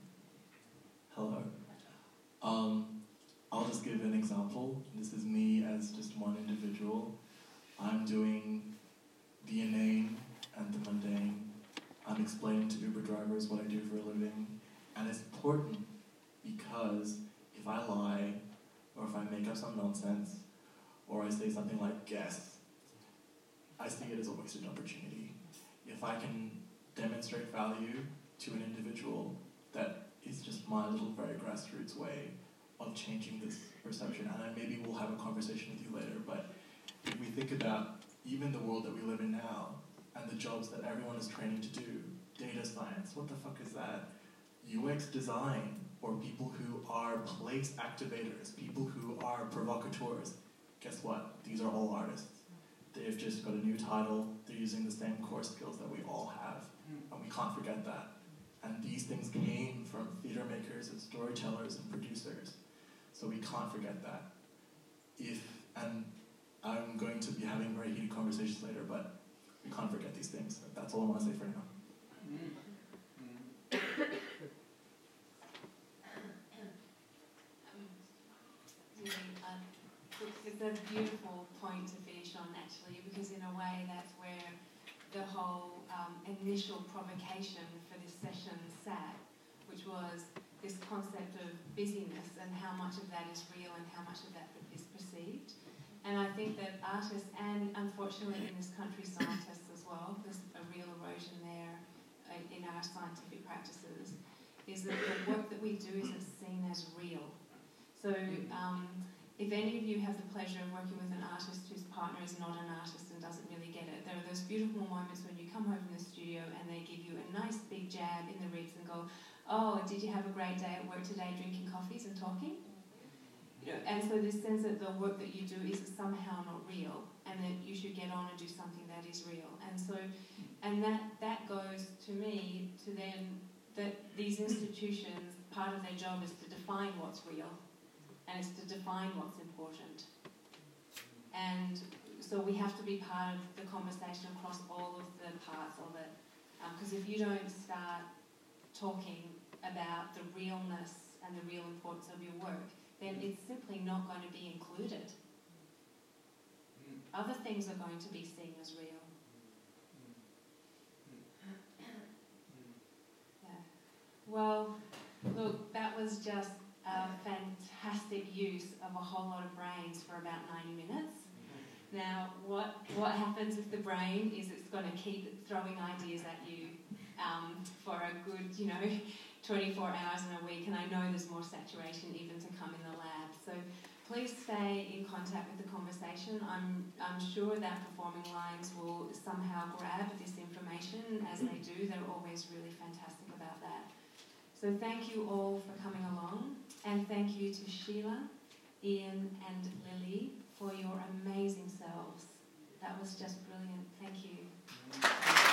[SPEAKER 8] Hello. I'll just give an example. This is me as just one individual. I'm doing the inane and the mundane. I'm explaining to Uber drivers what I do for a living. And it's important because if I lie, or if I make up some nonsense, or I say something like guess, I see it as a wasted opportunity. If I can demonstrate value to an individual, that is just my little very grassroots way of changing this perception. And then maybe we'll have a conversation with you later, but if we think about even the world that we live in now, and the jobs that everyone is training to do, data science, what the fuck is that? UX design, or people who are place activators, people who are provocateurs. Guess what? These are all artists. They've just got a new title, they're using the same core skills that we all have, and we can't forget that. And these things came from theatre makers and storytellers and producers, so we can't forget that. And I'm going to be having very heated conversations later, but we can't forget these things. That's all I want to say for now.
[SPEAKER 2] It's a beautiful point to finish on, actually, because in a way that's where the whole initial provocation for this session sat, which was this concept of busyness and how much of that is real and how much of that is perceived. And I think that artists, and unfortunately in this country scientists as well, there's a real erosion there in our scientific practices, is that the work that we do isn't seen as real. So if any of you have the pleasure of working with an artist whose partner is not an artist and doesn't really get it, there are those beautiful moments when you come home from the studio and they give you a nice big jab in the ribs and go, oh, did you have a great day at work today drinking coffees and talking? You know, and so this sense that the work that you do is somehow not real and that you should get on and do something that is real. And so, and that goes to me to then that these institutions, part of their job is to define what's real and it's to define what's important. And so we have to be part of the conversation across all of the parts of it. Because if you don't start talking about the realness and the real importance of your work, then it's simply not going to be included. Other things are going to be seen as real. Yeah. Well, look, that was just a fantastic use of a whole lot of brains for about 90 minutes. Now, what happens with the brain is it's going to keep throwing ideas at you for a good, 24 hours in a week, and I know there's more saturation even to come in the lab. So please stay in contact with the conversation. I'm sure that Performing Lines will somehow grab this information. As they do, they're always really fantastic about that. So thank you all for coming along, and thank you to Sheila, Ian and Lily for your amazing selves. That was just brilliant. Thank you.